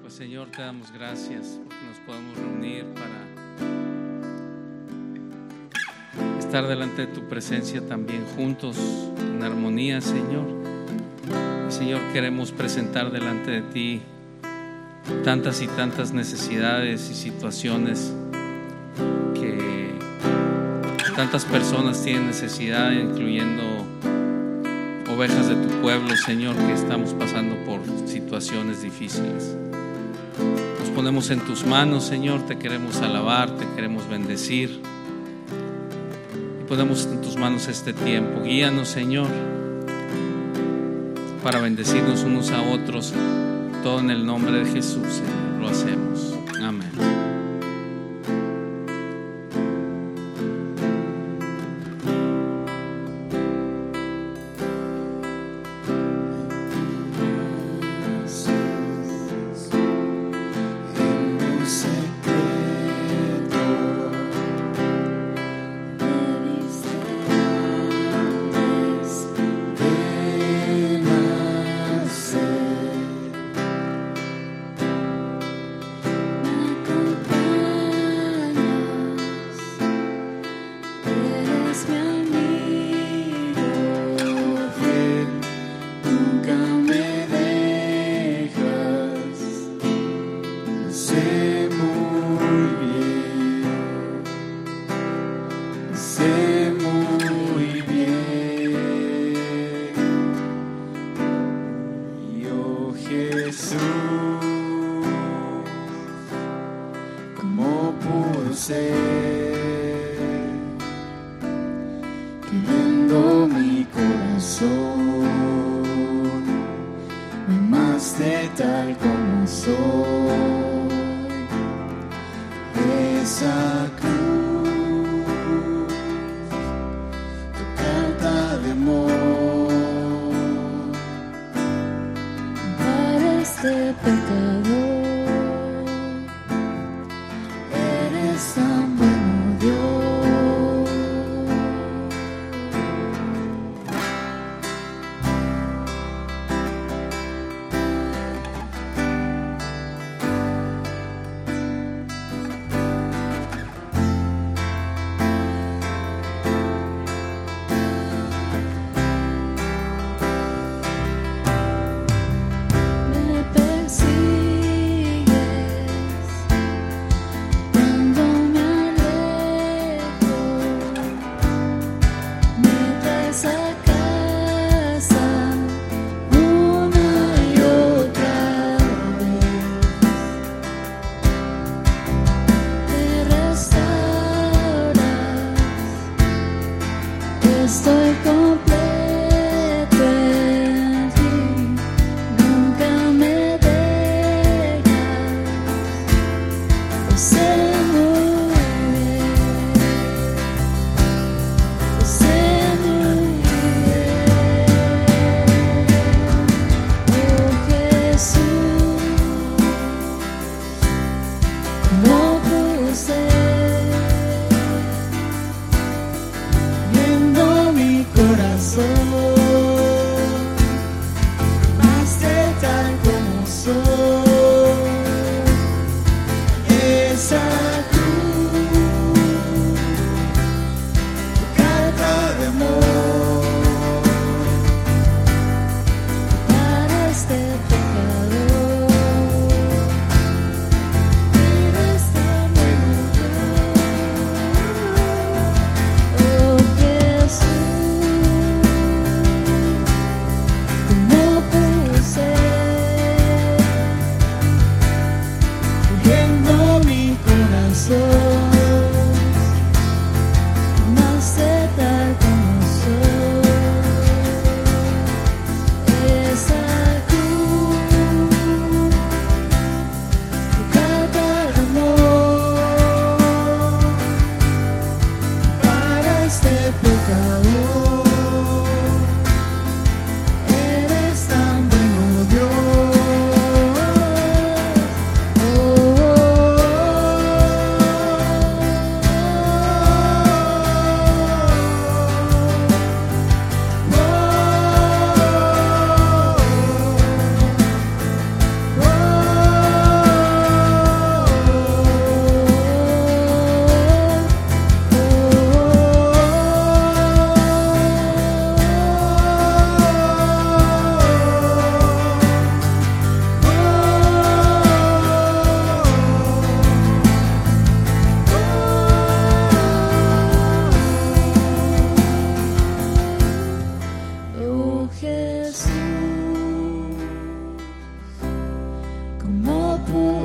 Pues Señor, te damos gracias porque nos podemos reunir para estar delante de tu presencia también juntos en armonía, Señor. Y Señor, queremos presentar delante de ti tantas y tantas necesidades y situaciones que tantas personas tienen necesidad, incluyendo ovejas de tu pueblo, Señor, que estamos pasando por situaciones difíciles. Nos ponemos en tus manos, Señor, te queremos alabar, te queremos bendecir y ponemos en tus manos este tiempo. Guíanos, Señor, para bendecirnos unos a otros, todo en el nombre de Jesús, Señor, lo hacemos. Amén. Esa cruz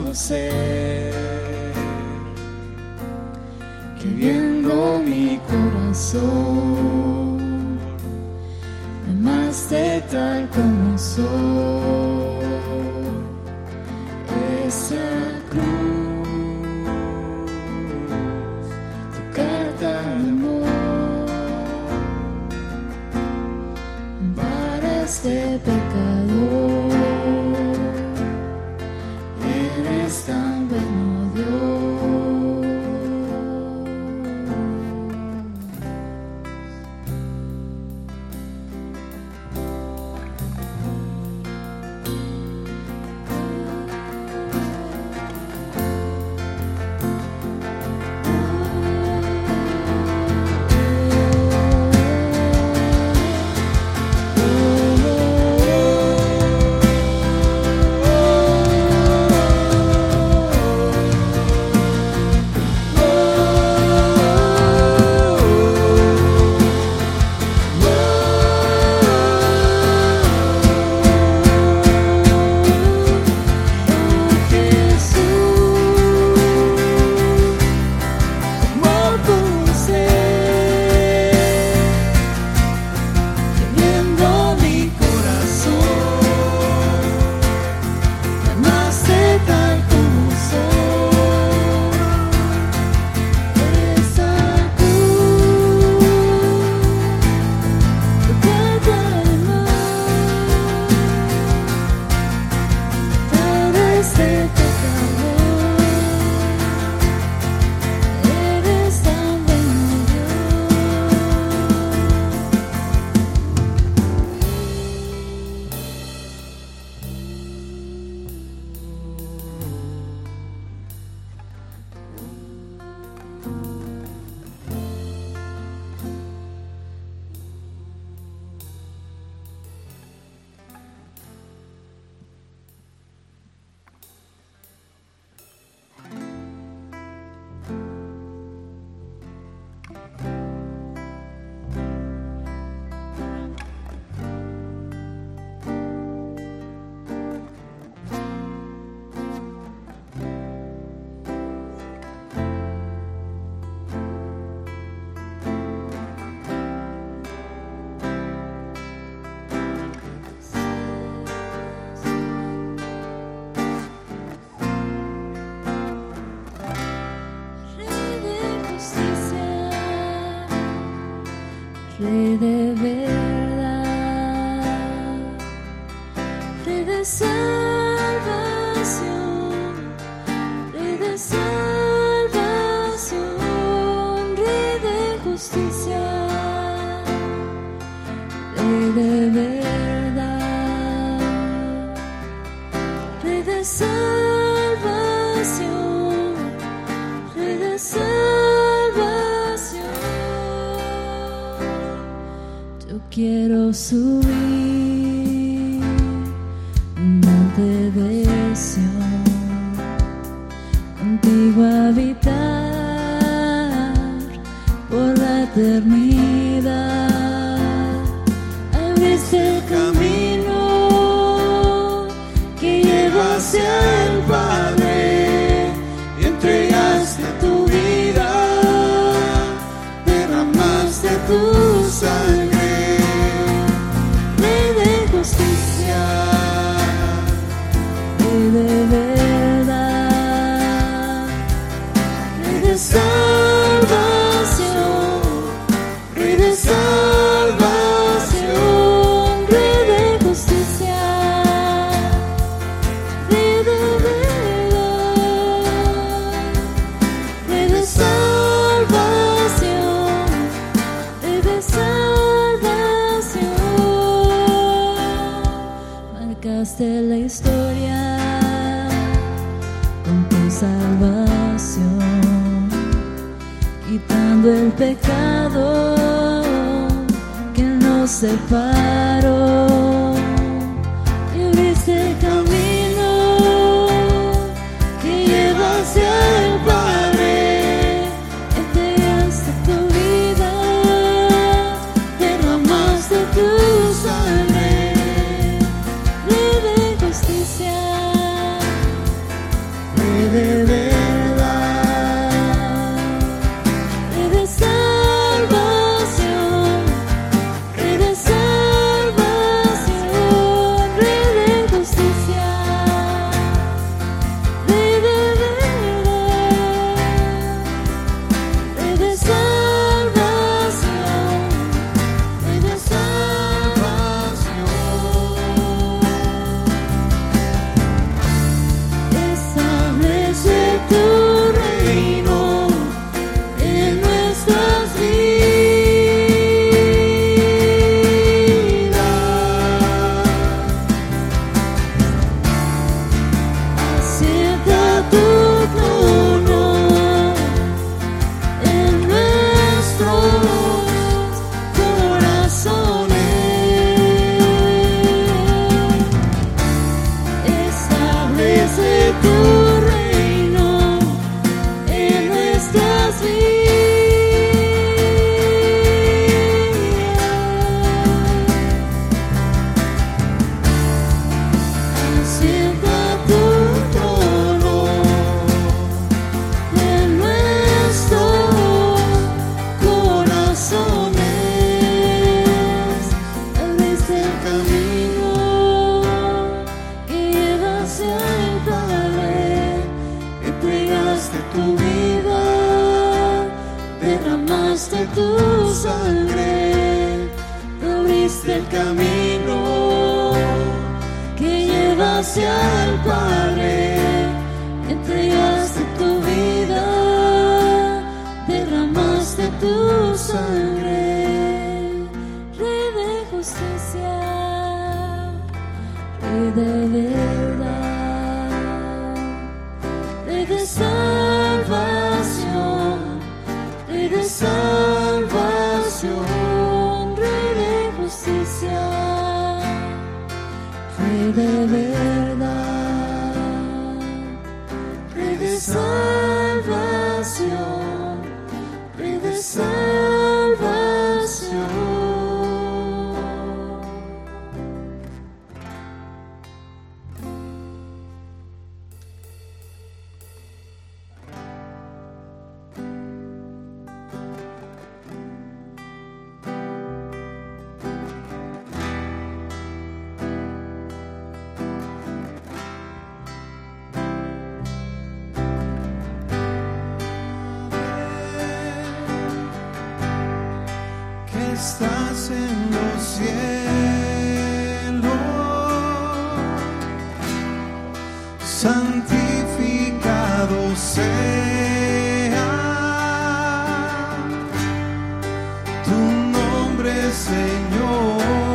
conocer que viendo mi corazón me amaste tal como soy. Esa cruz, tu carta de amor para este pecador. Eres tan bueno, Dios. Rey de verdad, Rey de salvación, Rey de salvación, Rey de justicia, Rey de verdad, Rey de salvación, Rey de salvación. Quiero subir un monte de Sión, contigo habitar por la eternidad. Abriste el camino que lleva hacia el Padre y entregaste tu vida, derramaste tu sangre. De verdad, Rey de salvación, Rey de salvación, Rey de justicia, Rey de verdad, Rey de salvación, Rey de salvación. Marcaste la historia salvación, quitando el pecado que nos separó, y abriste el camino que lleva hacia el Padre, entregaste tu vida, derramaste tu sangre, Rey de justicia, llevaste al Padre, entregaste tu vida, derramaste tu sangre, Rey de justicia, Rey de verdad, Rey de salvación, Rey de salvación, Rey de justicia, Rey de verdad, Rey de salvación, Rey de salvación. Estás en los cielos, santificado sea tu nombre, Señor.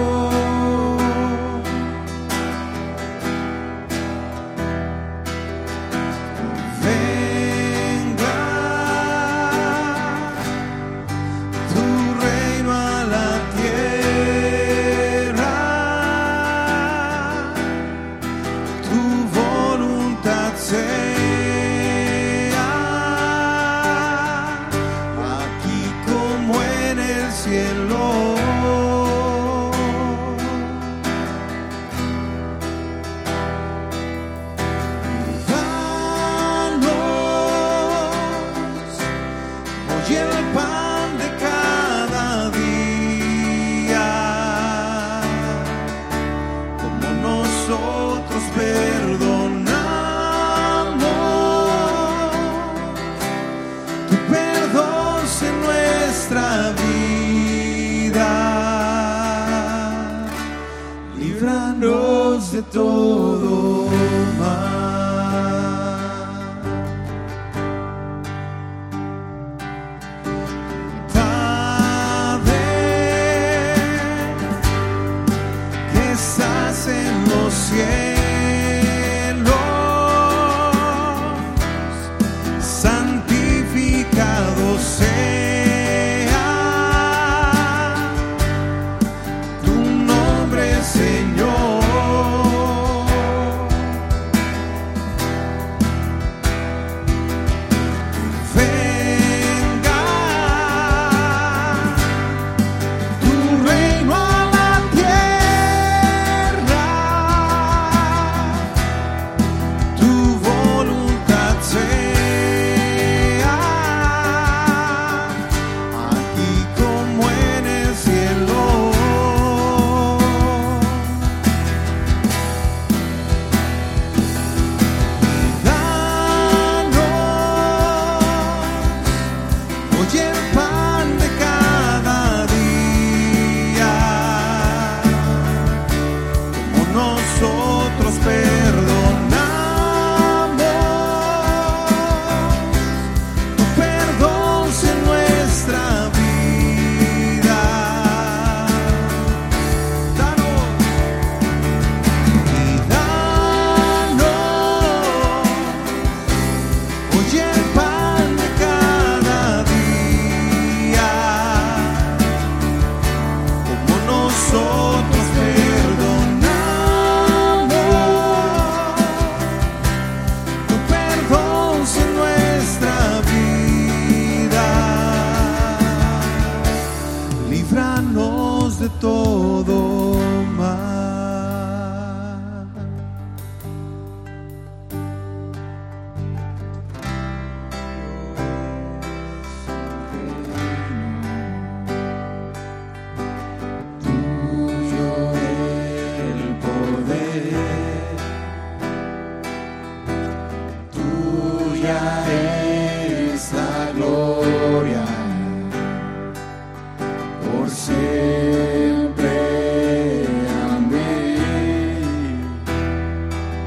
De todo mal. Padre, que estás en los cielos, santificado sea tu nombre, Señor. De todo mal. Tuyo el poder, tuya es la gloria por siempre.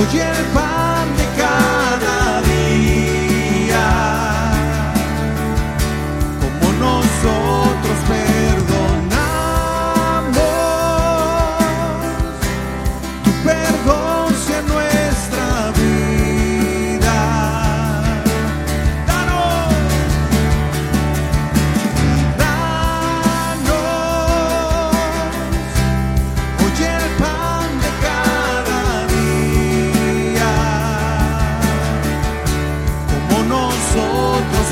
Hoy el pan de cada día, como nosotros perdonamos, tu perdón sea nuestra vida. Danos, hoy el pan de cada día, como nosotros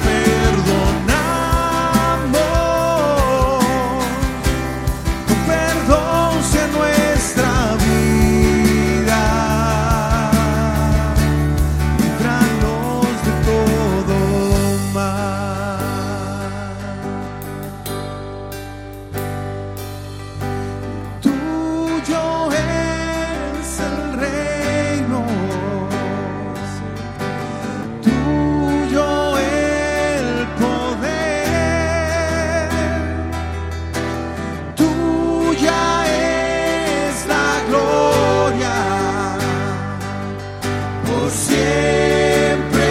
perdonamos, tu perdón sea nuestra vida. Líbranos de todo mal. Tuyo es el reino, tuyo el poder, tuya es la gloria, por siempre.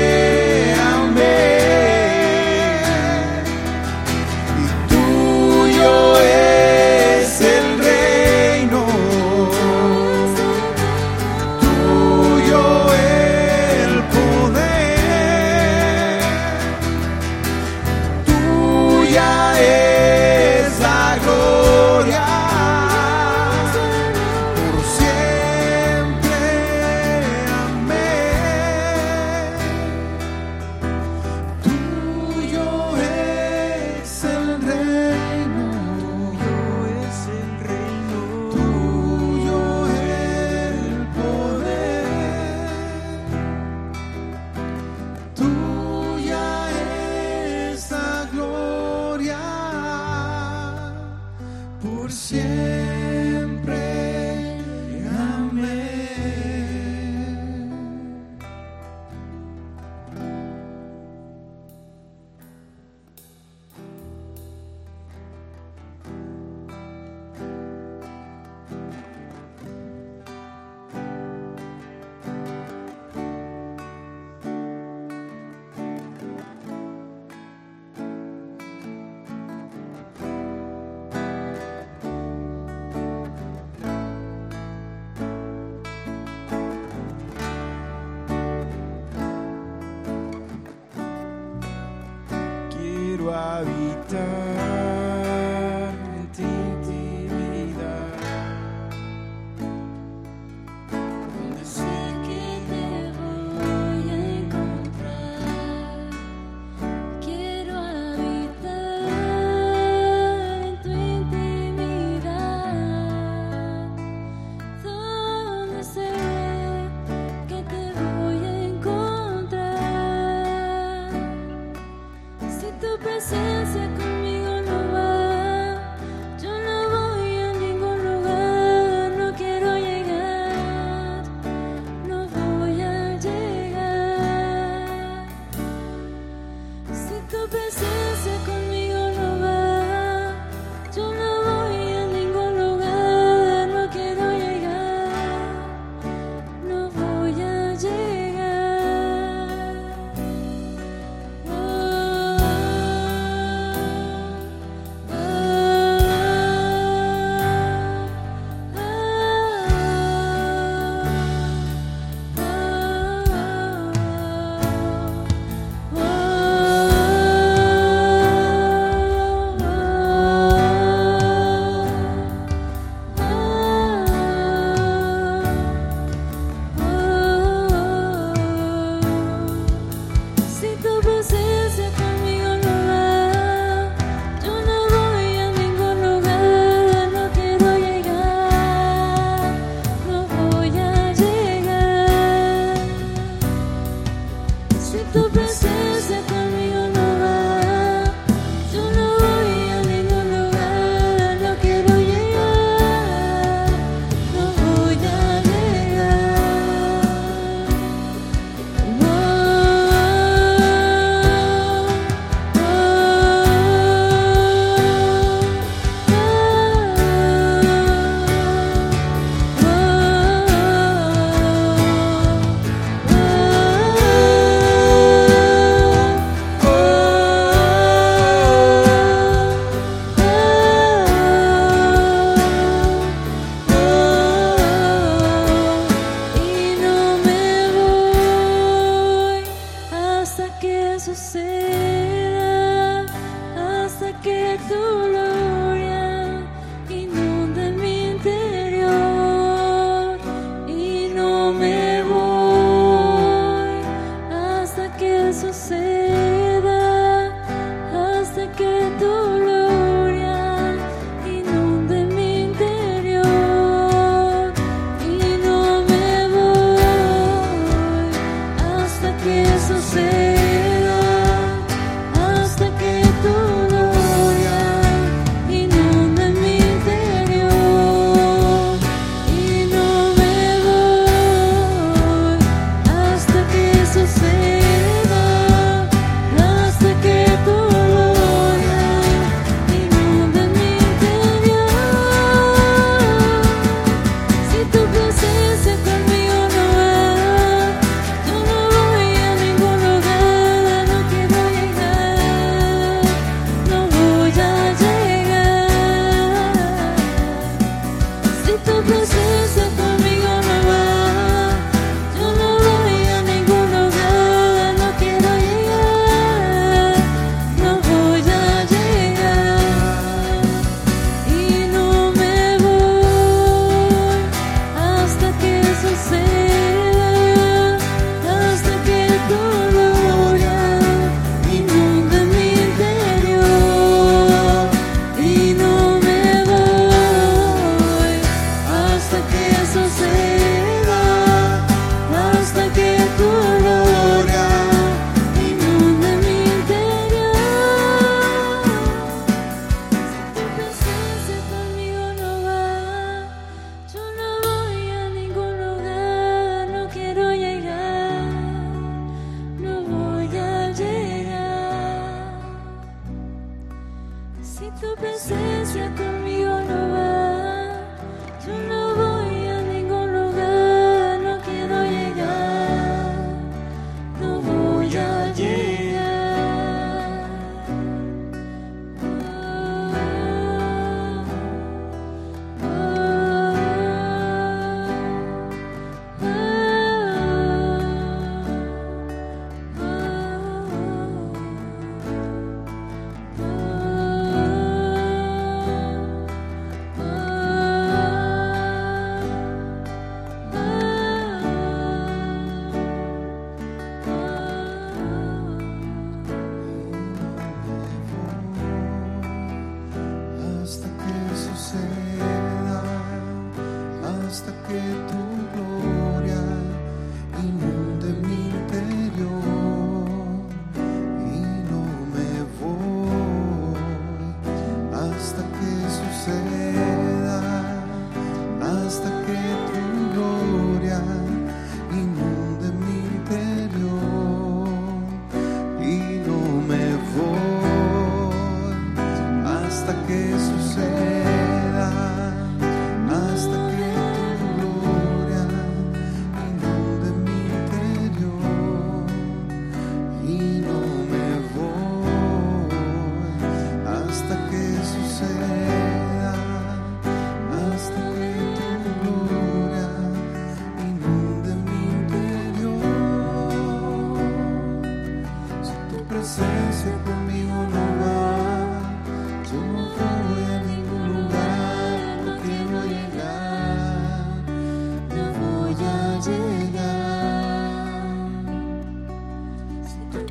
Amén. Y tuyo es el reino, tuyo el poder, tuya es la gloria, por siempre. Amén. Tuyo es el reino, tuyo el poder, tuya es la gloria, por siempre. Amén. Quiero habitar en tu intimidad, Donde sé que te voy a encontrar. Quiero habitar en tu intimidad, donde sé que te voy a encontrar. Si tu presencia conmigo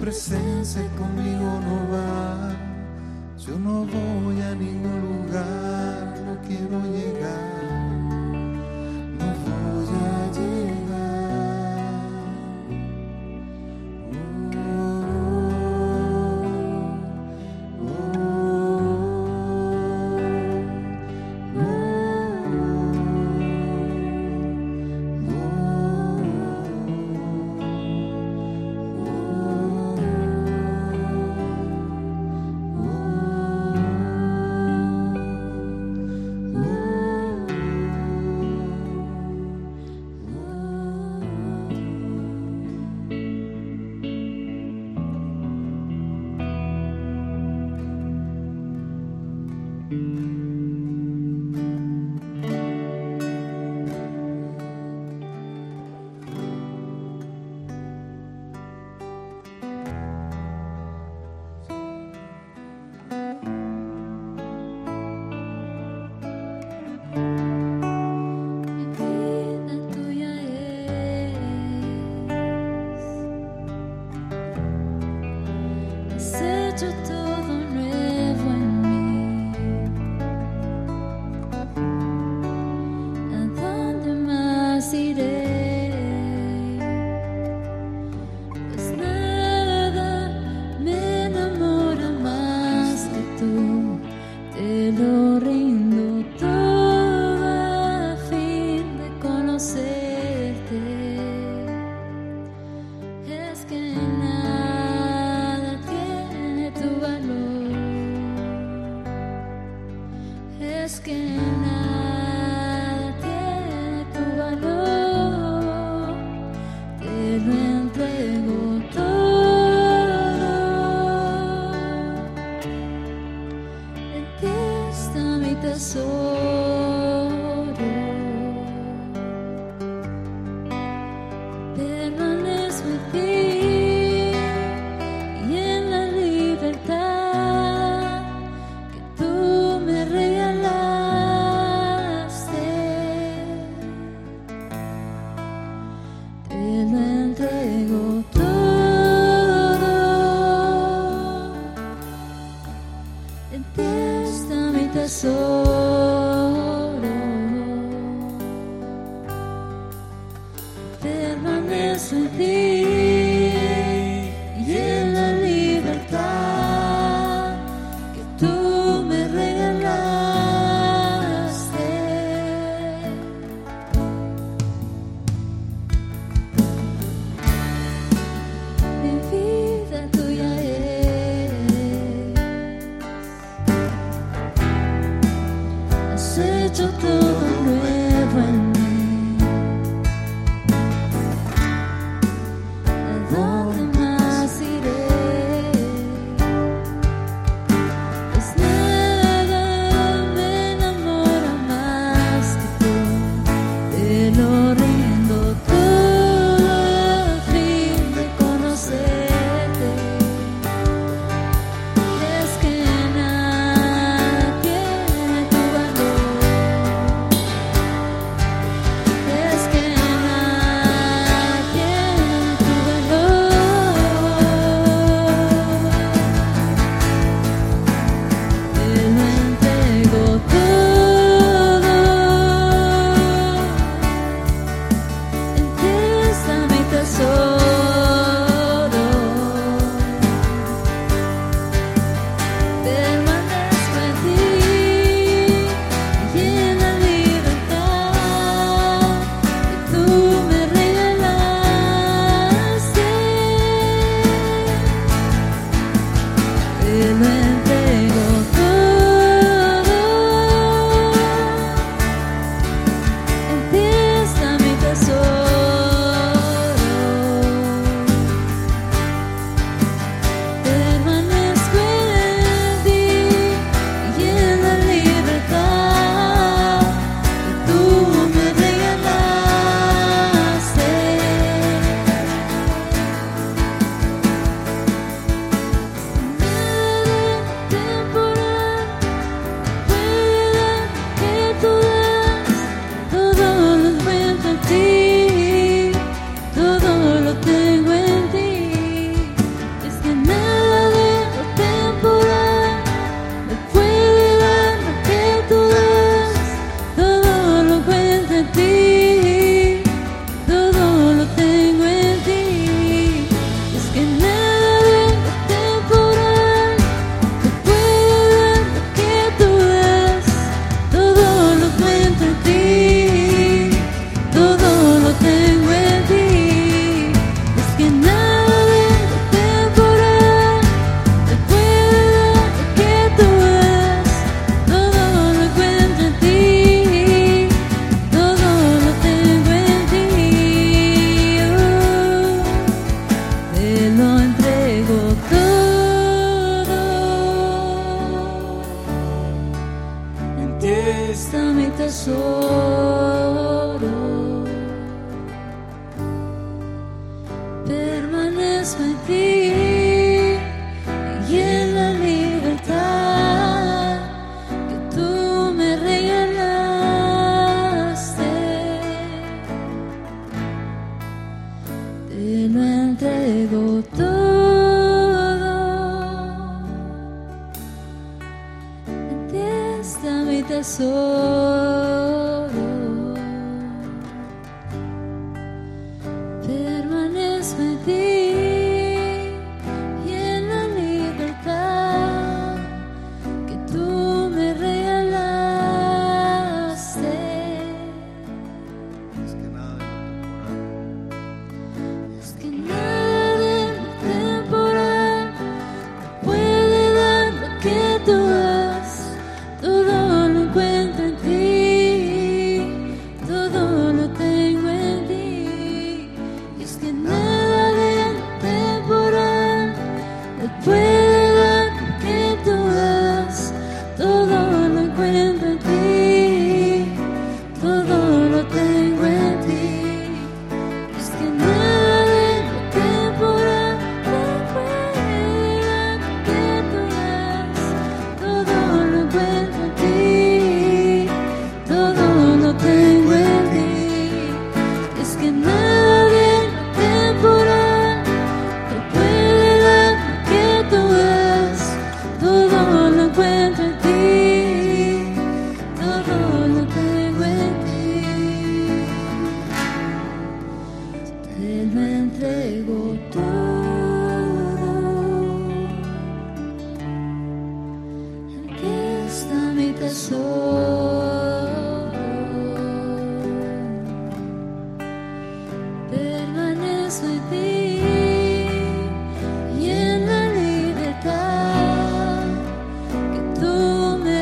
presencia conmigo no va. Yo no voy a ningún lugar, no quiero llegar, no voy a llegar. Permanezco en ti y en la libertad que tú me regalaste. Mi vida tuya es. Has hecho todo nuevo en mí. permanezco en ti y en la libertad que tú me regalaste. Te lo entrego todo, en ti está mi tesoro. Permanezco en ti y en la libertad que tú me regalaste. Es que nada de lo temporal Es que nada de lo temporal me puede dar lo que tú das. Todo lo encuentro en ti, todo lo tengo en ti. Y es que nada de lo temporal me puede dar lo que tú das. Todo lo encuentro en ti, todo lo tengo en ti. Es que nada de lo temporal me puede dar lo que tú das. Todo lo encuentro en ti, todo lo tengo en ti. Es que nada de lo temporal me puede dar lo que tú das. Todo lo encuentro en ti, todo lo tengo en ti. Te lo entrego todo, en ti está mi tesoro. Permanezco en ti y en la libertad que tú me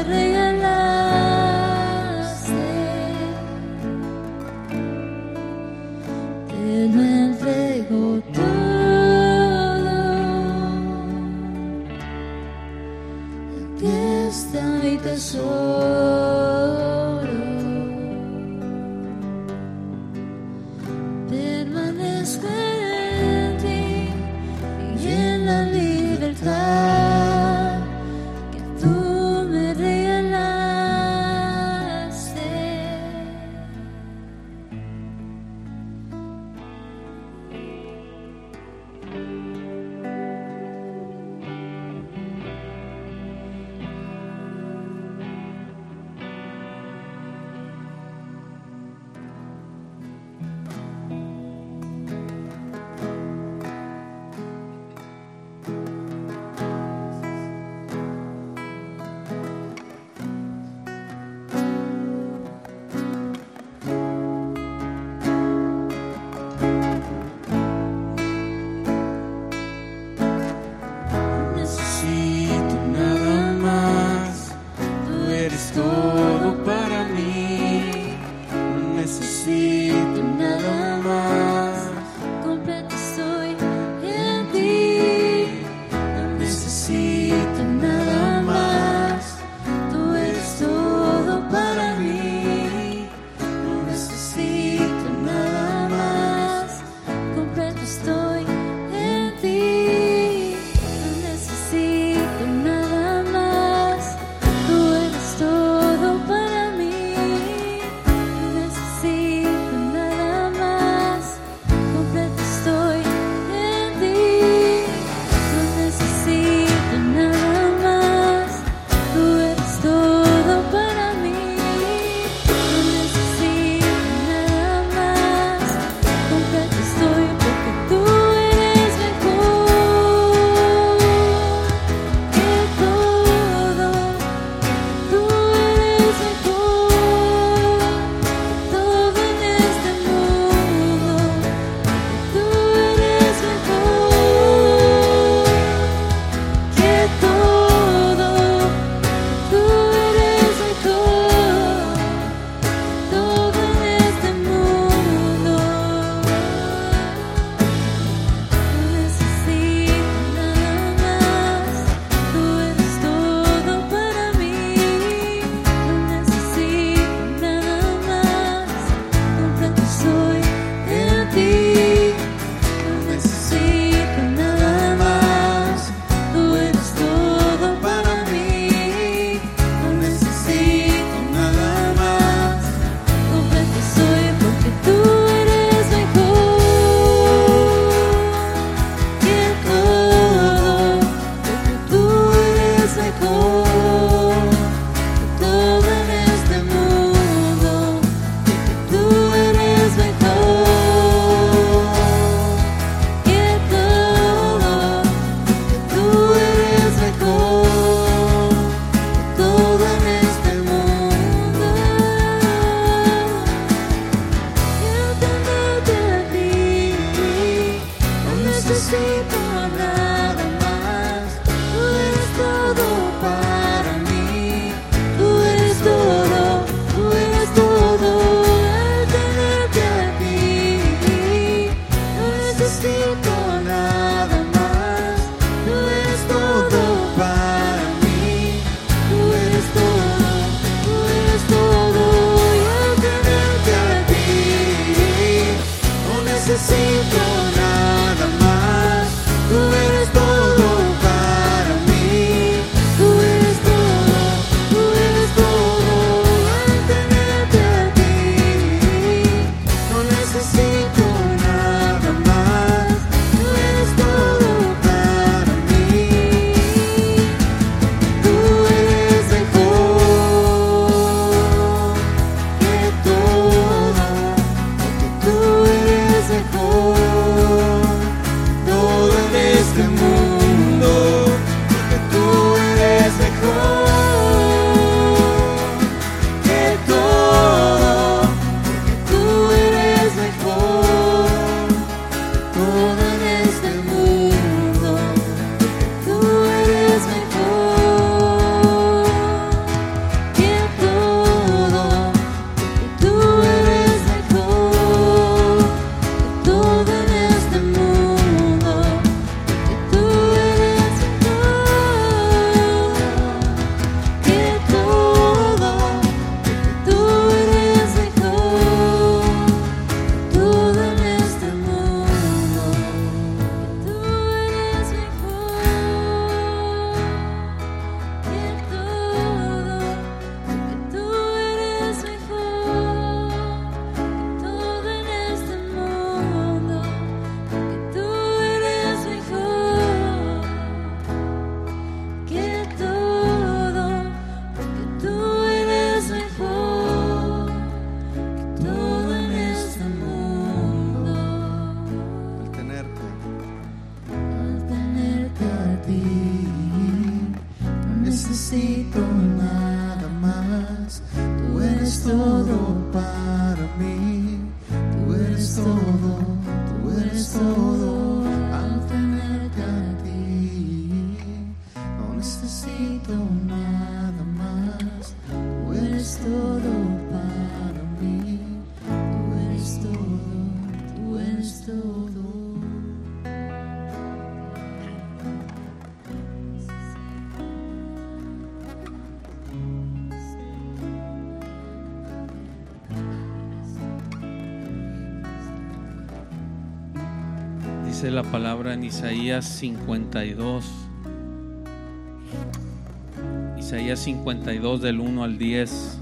regalaste. Te lo entrego todo, en ti está mi tesoro. Permanezco en necesito nada más. Tú eres todo para mí. Tú eres todo, tú eres todo. Al tenerte a ti, no necesito nada más. Tú eres todo para mí. Tú eres todo, tú eres todo. Y al tenerte a ti, no necesito nada más. Tú eres todo para mí. Tú eres todo, tú eres todo. Al tenerte a ti, no necesito nada más. Tú eres todo para mí. Tú eres mejor que todo, porque tú eres mejor. Todo en este mundo, porque tú eres mejor que todo, porque tú eres mejor. Todo en este mundo, porque tú eres mejor que todo, porque tú eres mejor. Todo en este mundo, porque tú eres mejor que todo, porque tú eres mejor. Todo en este mundo, porque tú eres mejor que todo, porque tú eres mejor. Todo en este mundo, porque tú eres mejor que todo, porque tú eres mejor que todo en este mundo. Al tenerte Al tenerte a ti, no necesito nada más. Tú eres todo para mí. Tú eres todo, tú eres todo. Al tenerte a ti, no necesito nada más. Tú eres todo para mí. Tú eres todo, tú eres todo. Dice la palabra en Isaías 52. Isaías 52 del 1 al 10.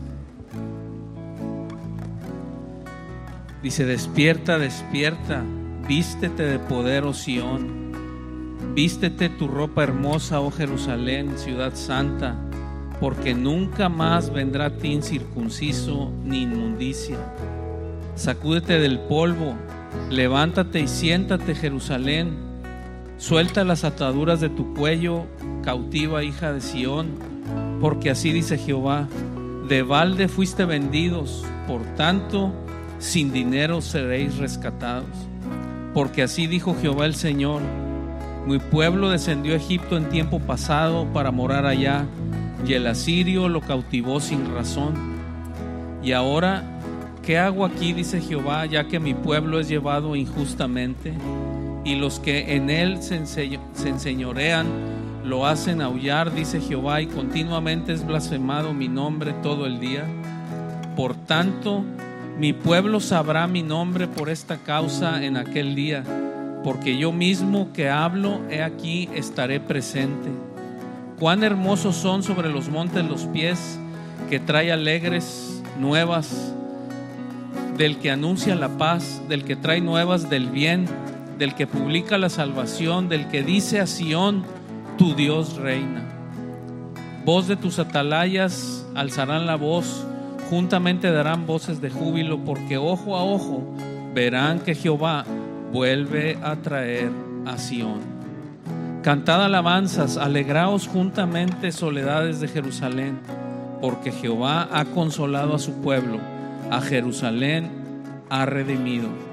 Dice: despierta, despierta, vístete de poder, oh Sión. Vístete tu ropa hermosa, oh Jerusalén, ciudad santa, porque nunca más vendrá a ti incircunciso ni inmundicia. Sacúdete del polvo, levántate y siéntate, Jerusalén. Suelta las ataduras de tu cuello, cautiva hija de Sión, porque así dice Jehová: de balde fuiste vendidos, por tanto sin dinero seréis rescatados. Porque así dijo Jehová el Señor: mi pueblo descendió a Egipto en tiempo pasado para morar allá, y el asirio lo cautivó sin razón. Y ahora, ¿qué hago aquí? Dice Jehová, ya que mi pueblo es llevado injustamente, y los que en él se enseñorean lo hacen aullar, dice Jehová, y continuamente es blasfemado mi nombre todo el día. Por tanto, mi pueblo sabrá mi nombre por esta causa en aquel día, porque yo mismo que hablo, he aquí estaré presente. Cuán hermosos son sobre los montes los pies que trae alegres nuevas, del que anuncia la paz, del que trae nuevas del bien, del que publica la salvación, del que dice a Sión: tu Dios reina. Voz de tus atalayas alzarán la voz, juntamente darán voces de júbilo, porque ojo a ojo verán que Jehová vuelve a traer a Sión. Cantad alabanzas, alegraos juntamente, soledades de Jerusalén, porque Jehová ha consolado a su pueblo, a Jerusalén ha redimido.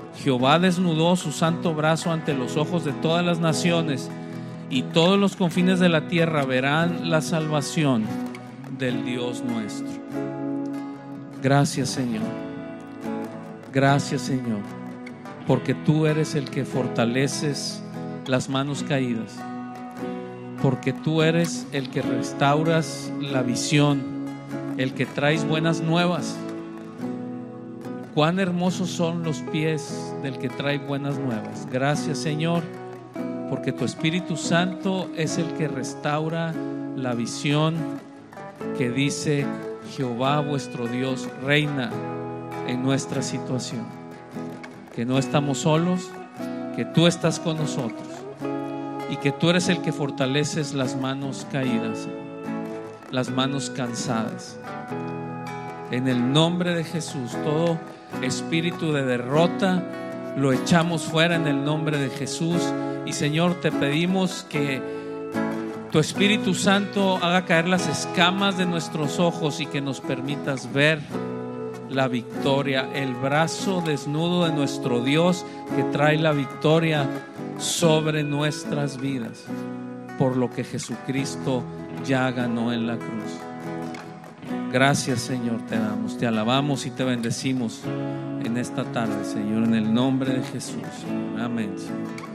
Jehová desnudó su santo brazo ante los ojos de todas las naciones, y todos los confines de la tierra verán la salvación del Dios nuestro. Gracias, Señor. Gracias, Señor, porque tú eres el que fortaleces las manos caídas, porque tú eres el que restauras la visión, el que traes buenas nuevas. Cuán hermosos son los pies del que trae buenas nuevas. Gracias, Señor, porque tu Espíritu Santo es el que restaura la visión que dice: Jehová vuestro Dios reina en nuestra situación, que no estamos solos, que tú estás con nosotros y que tú eres el que fortaleces las manos caídas, las manos cansadas. En el nombre de Jesús, todo espíritu de derrota lo echamos fuera en el nombre de Jesús. Y Señor, te pedimos que tu Espíritu Santo haga caer las escamas de nuestros ojos y que nos permitas ver la victoria, el brazo desnudo de nuestro Dios que trae la victoria sobre nuestras vidas, por lo que Jesucristo ya ganó en la cruz. Gracias, Señor, te damos, te alabamos y te bendecimos en esta tarde, Señor, en el nombre de Jesús. Amén, Señor.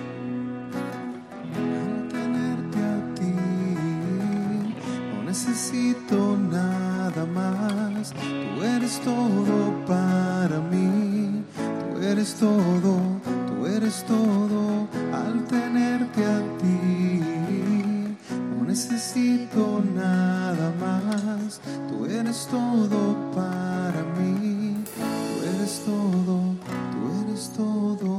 Necesito nada más, tú eres todo para mí, tú eres todo, tú eres todo al tenerte a ti. No necesito nada más, tú eres todo para mí, tú eres todo, tú eres todo.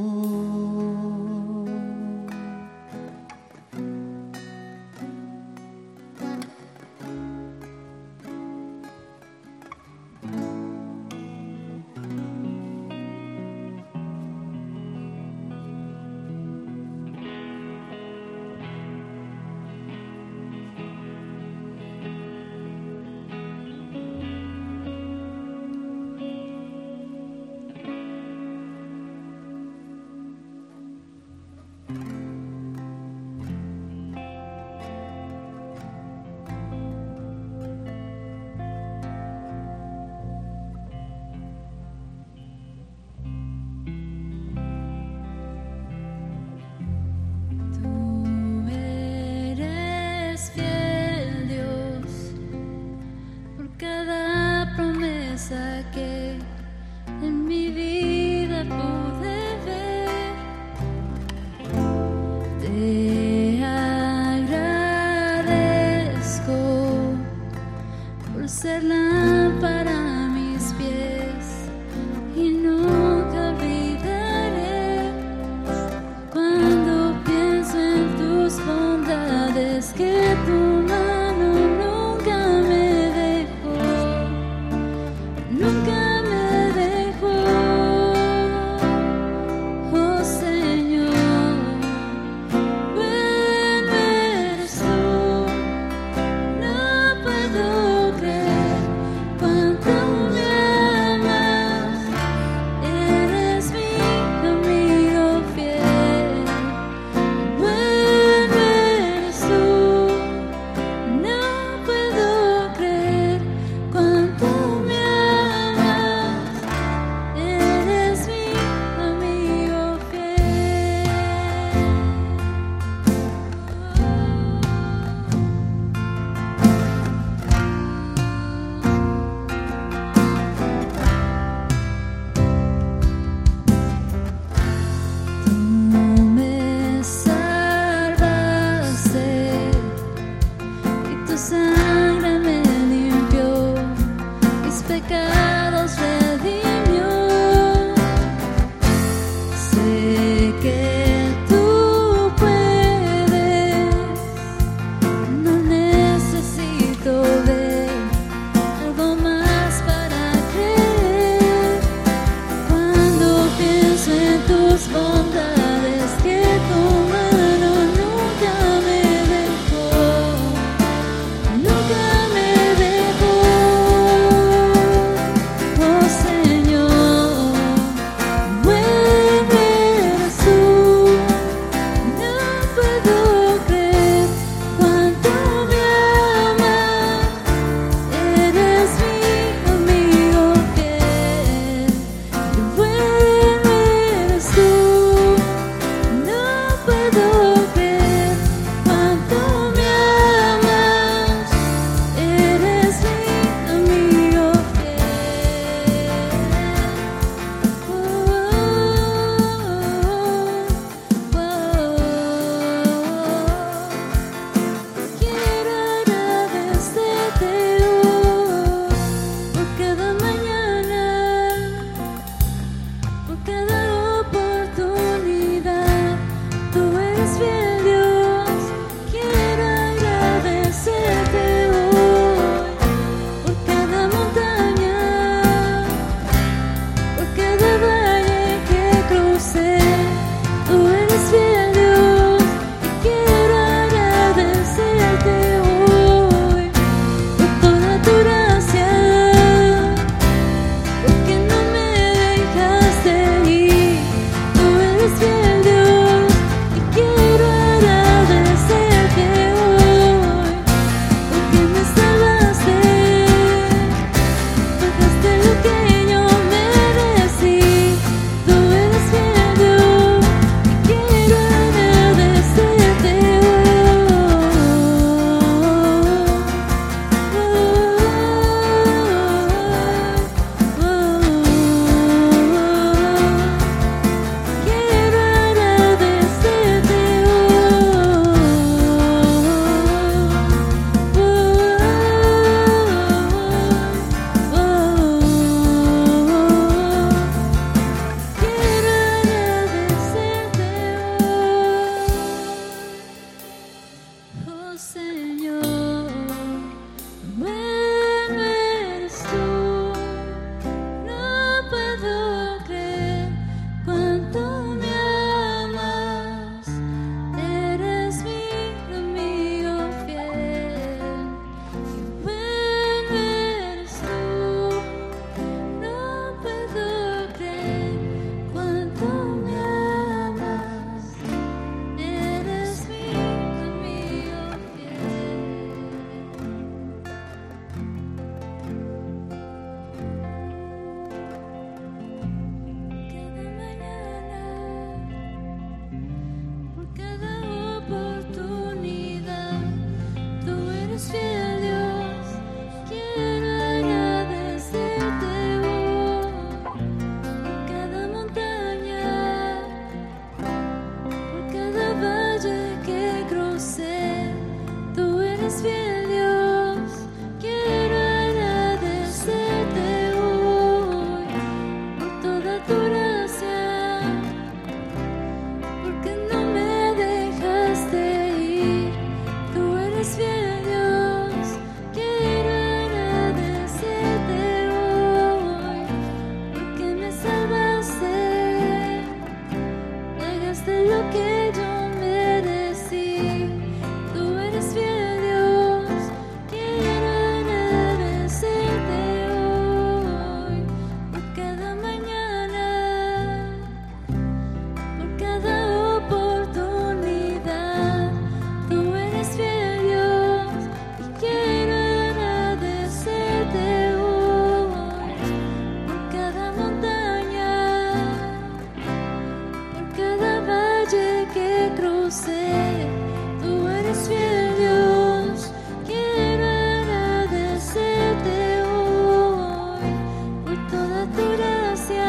sé, tú eres fiel, Dios. Quiero agradecerte hoy por toda tu gracia,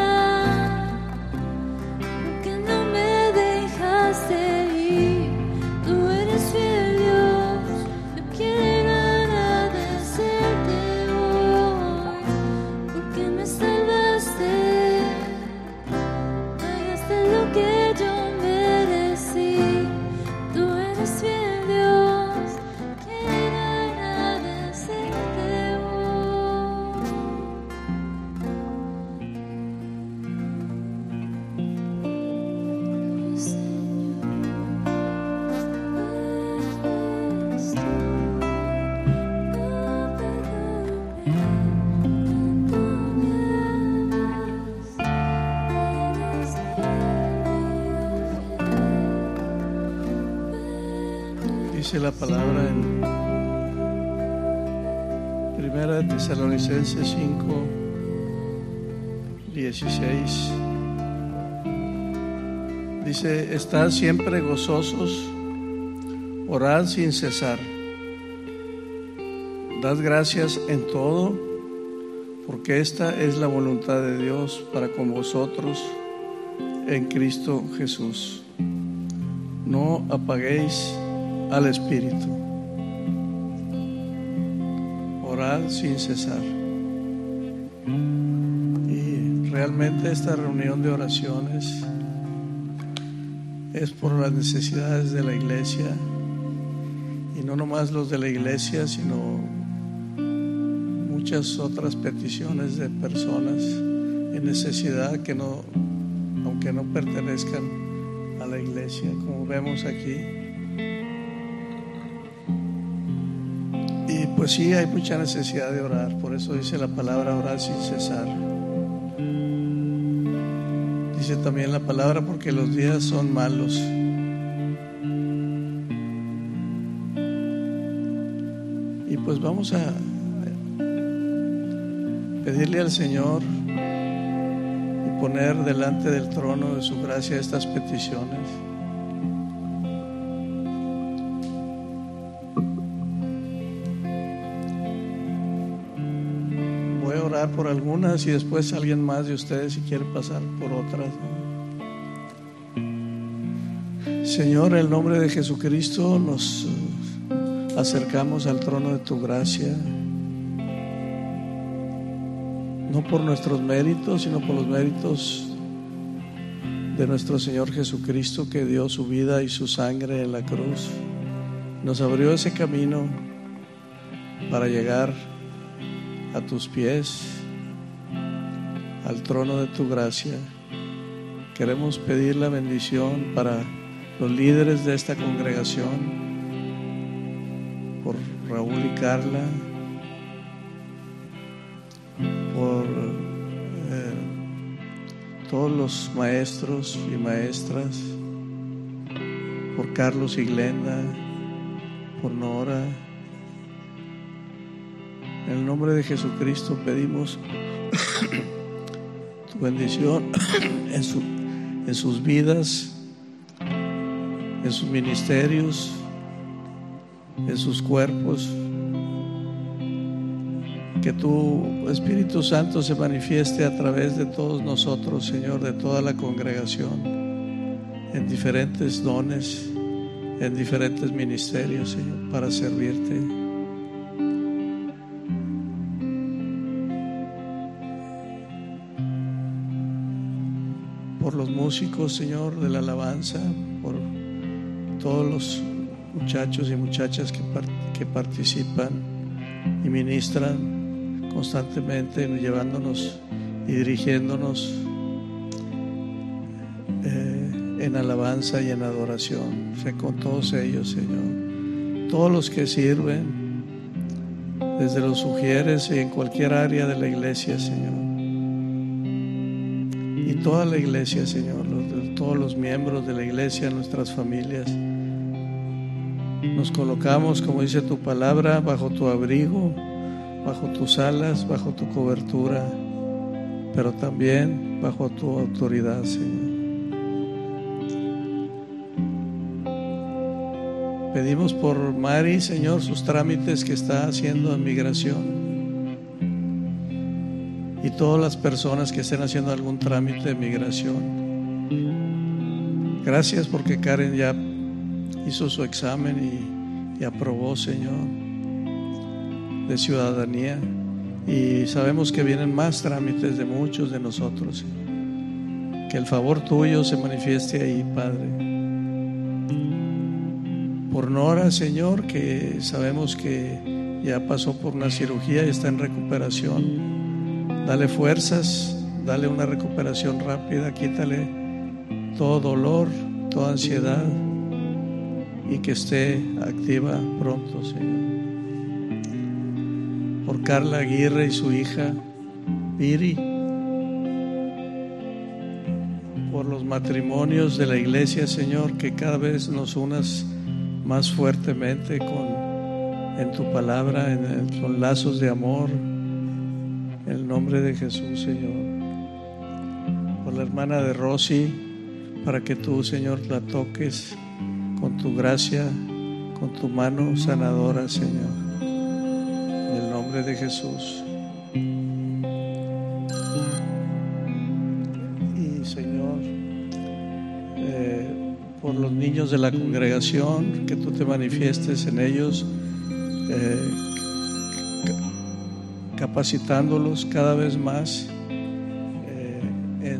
porque no me dejaste ir. Tú eres fiel, Dios. Yo quiero agradecerte hoy porque me salvaste. Pagaste lo que yo merecí. Tú eres fiel, Dios. Quiero agradecerte hoy. Dice la palabra en 1 Tesalonicenses 5:16. Dice: estad siempre gozosos, orad sin cesar, dad gracias en todo, porque esta es la voluntad de Dios para con vosotros en Cristo Jesús. No apaguéis al Espíritu. Orad sin cesar. Y realmente esta reunión de oraciones es por las necesidades de la iglesia, y no nomás los de la iglesia, sino muchas otras peticiones de personas en necesidad que no, aunque no pertenezcan a la iglesia, como vemos aquí. Y pues sí, hay mucha necesidad de orar. Por eso dice la palabra orar sin cesar. Dice también la palabra porque los días son malos. Y pues vamos a pedirle al Señor y poner delante del trono de su gracia estas peticiones. Por algunas y después alguien más de ustedes si quiere pasar por otras. Señor, en el nombre de Jesucristo nos acercamos al trono de tu gracia, no por nuestros méritos, sino por los méritos de nuestro Señor Jesucristo, que dio su vida y su sangre en la cruz. Nos abrió ese camino para llegar a tus pies, al trono de tu gracia. Queremos pedir la bendición para los líderes de esta congregación, por Raúl y Carla, por todos los maestros y maestras, por Carlos y Glenda, por Nora. En el nombre de Jesucristo pedimos tu bendición en sus vidas, en sus ministerios, en sus cuerpos. Que tu Espíritu Santo se manifieste a través de todos nosotros, Señor, de toda la congregación, en diferentes dones, en diferentes ministerios, Señor, para servirte. Por los músicos, Señor, de la alabanza, por todos los muchachos y muchachas que participan y ministran constantemente, llevándonos y dirigiéndonos en alabanza y en adoración. Sé con todos ellos, Señor. Todos los que sirven, desde los sugieres y en cualquier área de la iglesia, Señor. Y toda la iglesia, Señor, todos los miembros de la iglesia, nuestras familias. Nos colocamos, como dice tu palabra, bajo tu abrigo, bajo tus alas, bajo tu cobertura, pero también bajo tu autoridad, Señor. pedimos por Mari, Señor, sus trámites que está haciendo en migración. Y todas las personas que estén haciendo algún trámite de migración. Gracias porque Karen ya hizo su examen y aprobó, Señor, de ciudadanía. Y sabemos que vienen más trámites de muchos de nosotros, Señor. Que el favor tuyo se manifieste ahí, Padre. Por Nora, Señor, que sabemos que ya pasó por una cirugía y está en recuperación. Dale fuerzas, dale una recuperación rápida, quítale todo dolor, toda ansiedad y que esté activa pronto, Señor. Por Carla Aguirre y su hija Viri, por los matrimonios de la iglesia, Señor, que cada vez nos unas más fuertemente en tu palabra, con lazos de amor. En el nombre de Jesús, Señor. Por la hermana de Rosy, para que tú, Señor, la toques con tu gracia, con tu mano sanadora, Señor. En el nombre de Jesús. Y, Señor, por los niños de la congregación, que tú te manifiestes en ellos, capacitándolos cada vez más en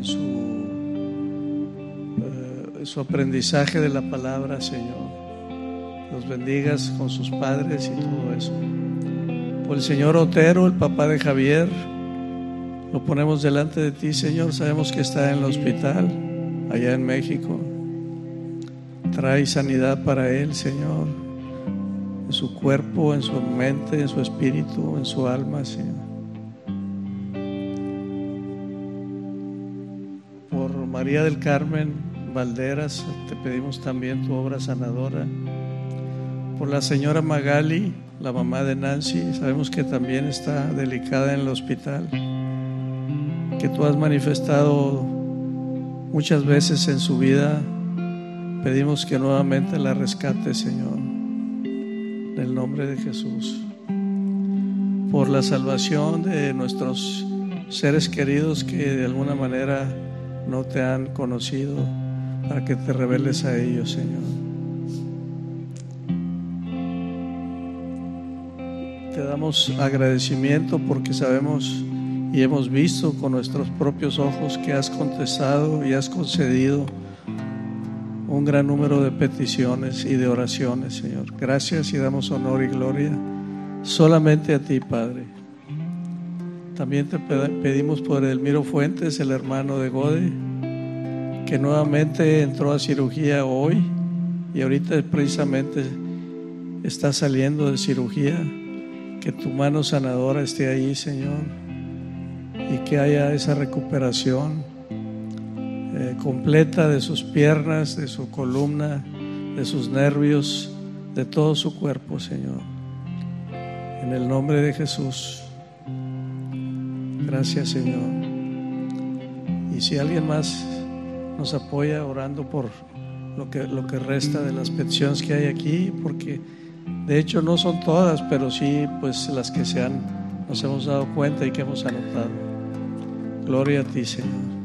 su aprendizaje de la palabra, Señor. Los bendigas con sus padres y todo eso. Por el señor Otero, el papá de Javier, lo ponemos delante de ti, Señor. Sabemos que está en el hospital allá en México. Trae sanidad para él, Señor, en su cuerpo, en su mente, en su espíritu, en su alma, Señor. Por María del Carmen Valderas, te pedimos también tu obra sanadora. Por la señora Magali, la mamá de Nancy, sabemos que también está delicada en el hospital, que tú has manifestado muchas veces en su vida. Pedimos que nuevamente la rescates, Señor, en el nombre de Jesús. Por la salvación de nuestros seres queridos que de alguna manera no te han conocido, para que te reveles a ellos, Señor. Te damos agradecimiento porque sabemos y hemos visto con nuestros propios ojos que has contestado y has concedido un gran número de peticiones y de oraciones, Señor. Gracias y damos honor y gloria solamente a ti, Padre. También te pedimos por Elmiro Fuentes, el hermano de Gode, que nuevamente entró a cirugía hoy y ahorita precisamente está saliendo de cirugía. Que tu mano sanadora esté ahí, Señor, y que haya esa recuperación completa de sus piernas, de su columna, de sus nervios, de todo su cuerpo, Señor. En el nombre de Jesús. Gracias, Señor. Y si alguien más nos apoya orando por lo que resta de las peticiones que hay aquí, porque de hecho no son todas, pero sí pues las que nos hemos dado cuenta y que hemos anotado. Gloria a ti, Señor.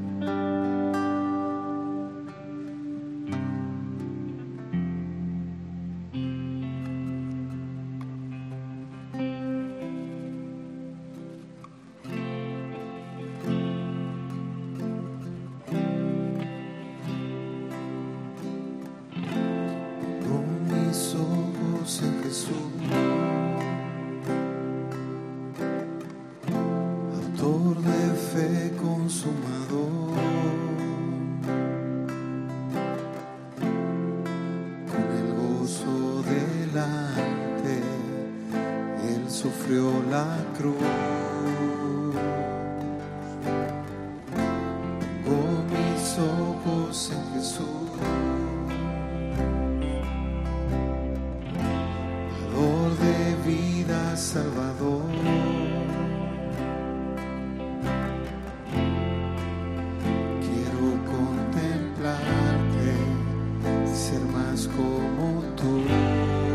Como tú.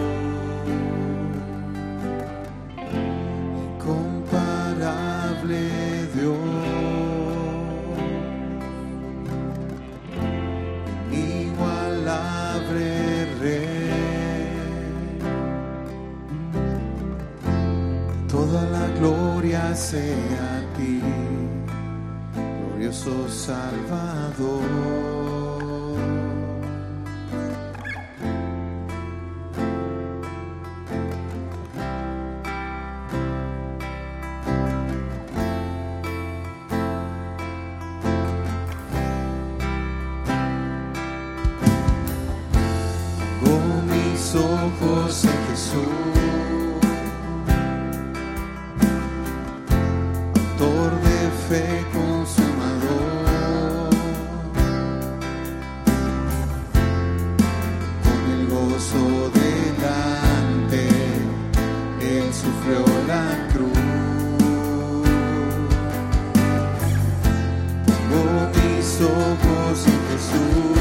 adorable Rey. Toda la gloria sea a ti, glorioso Salvador. Ojos en Jesús, autor de fe consumador, con el gozo delante, Él sufrió la cruz. Pongo mis ojos en Jesús,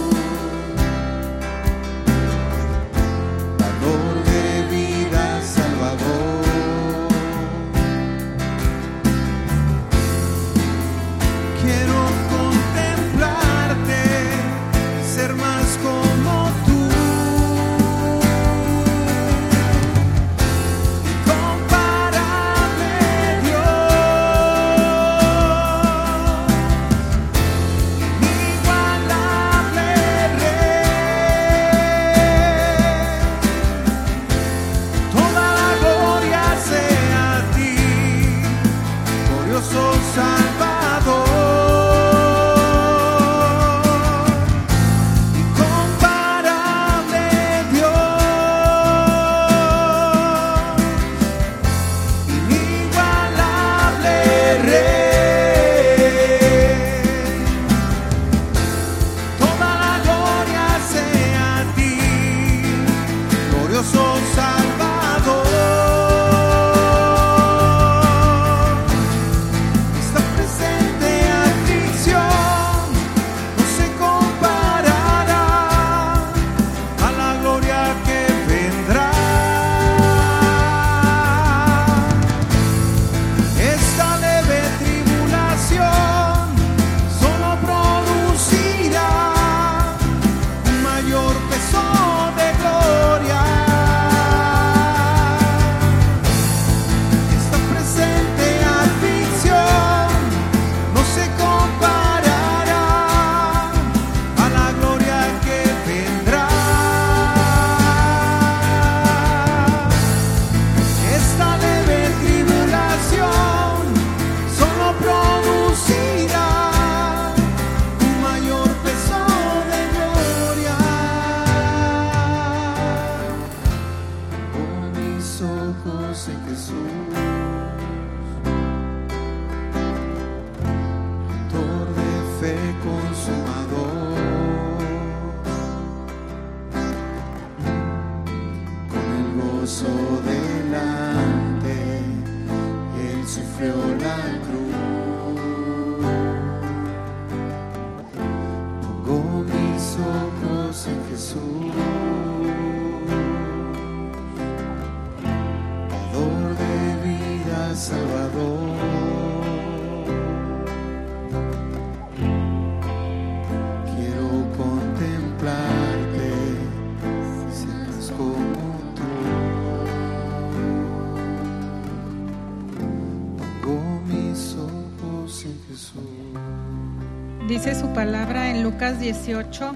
Dice su palabra en Lucas 18.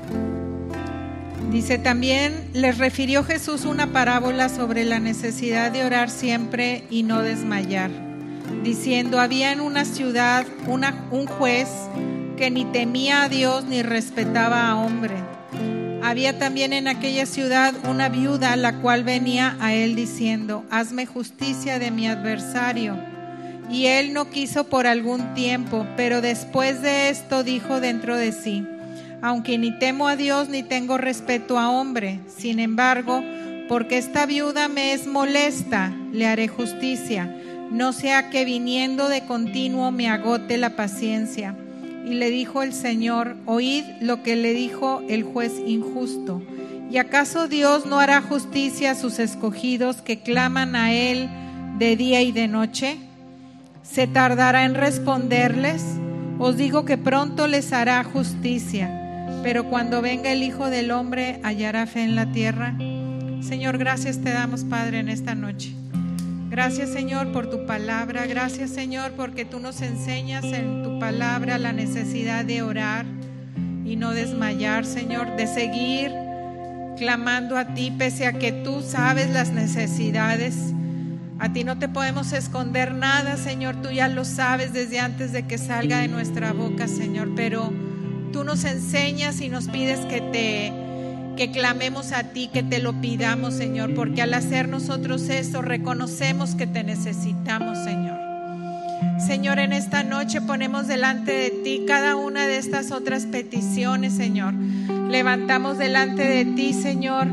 Dice: también les refirió Jesús una parábola sobre la necesidad de orar siempre y no desmayar, diciendo: había en una ciudad un juez que ni temía a Dios ni respetaba a hombre. Había también en aquella ciudad una viuda, la cual venía a él diciendo: hazme justicia de mi adversario. Y él no quiso por algún tiempo, pero después de esto dijo dentro de sí: aunque ni temo a Dios ni tengo respeto a hombre, sin embargo, porque esta viuda me es molesta, le haré justicia, no sea que viniendo de continuo me agote la paciencia. Y le dijo el Señor: oíd lo que le dijo el juez injusto. ¿Y acaso Dios no hará justicia a sus escogidos que claman a Él de día y de noche? ¿Se tardará en responderles? Os digo que pronto les hará justicia. pero cuando venga el Hijo del Hombre, ¿hallará fe en la tierra? Señor, gracias te damos, Padre, en esta noche. Gracias, Señor, por tu palabra. Gracias, Señor, porque tú nos enseñas en tu palabra la necesidad de orar y no desmayar, Señor, de seguir clamando a ti pese a que tú sabes las necesidades. A ti no te podemos esconder nada, Señor, tú ya lo sabes desde antes de que salga de nuestra boca, Señor, pero tú nos enseñas y nos pides que clamemos a ti, que te lo pidamos, Señor, porque al hacer nosotros eso reconocemos que te necesitamos, Señor. Señor, en esta noche ponemos delante de ti cada una de estas otras peticiones, Señor. Levantamos delante de ti, Señor,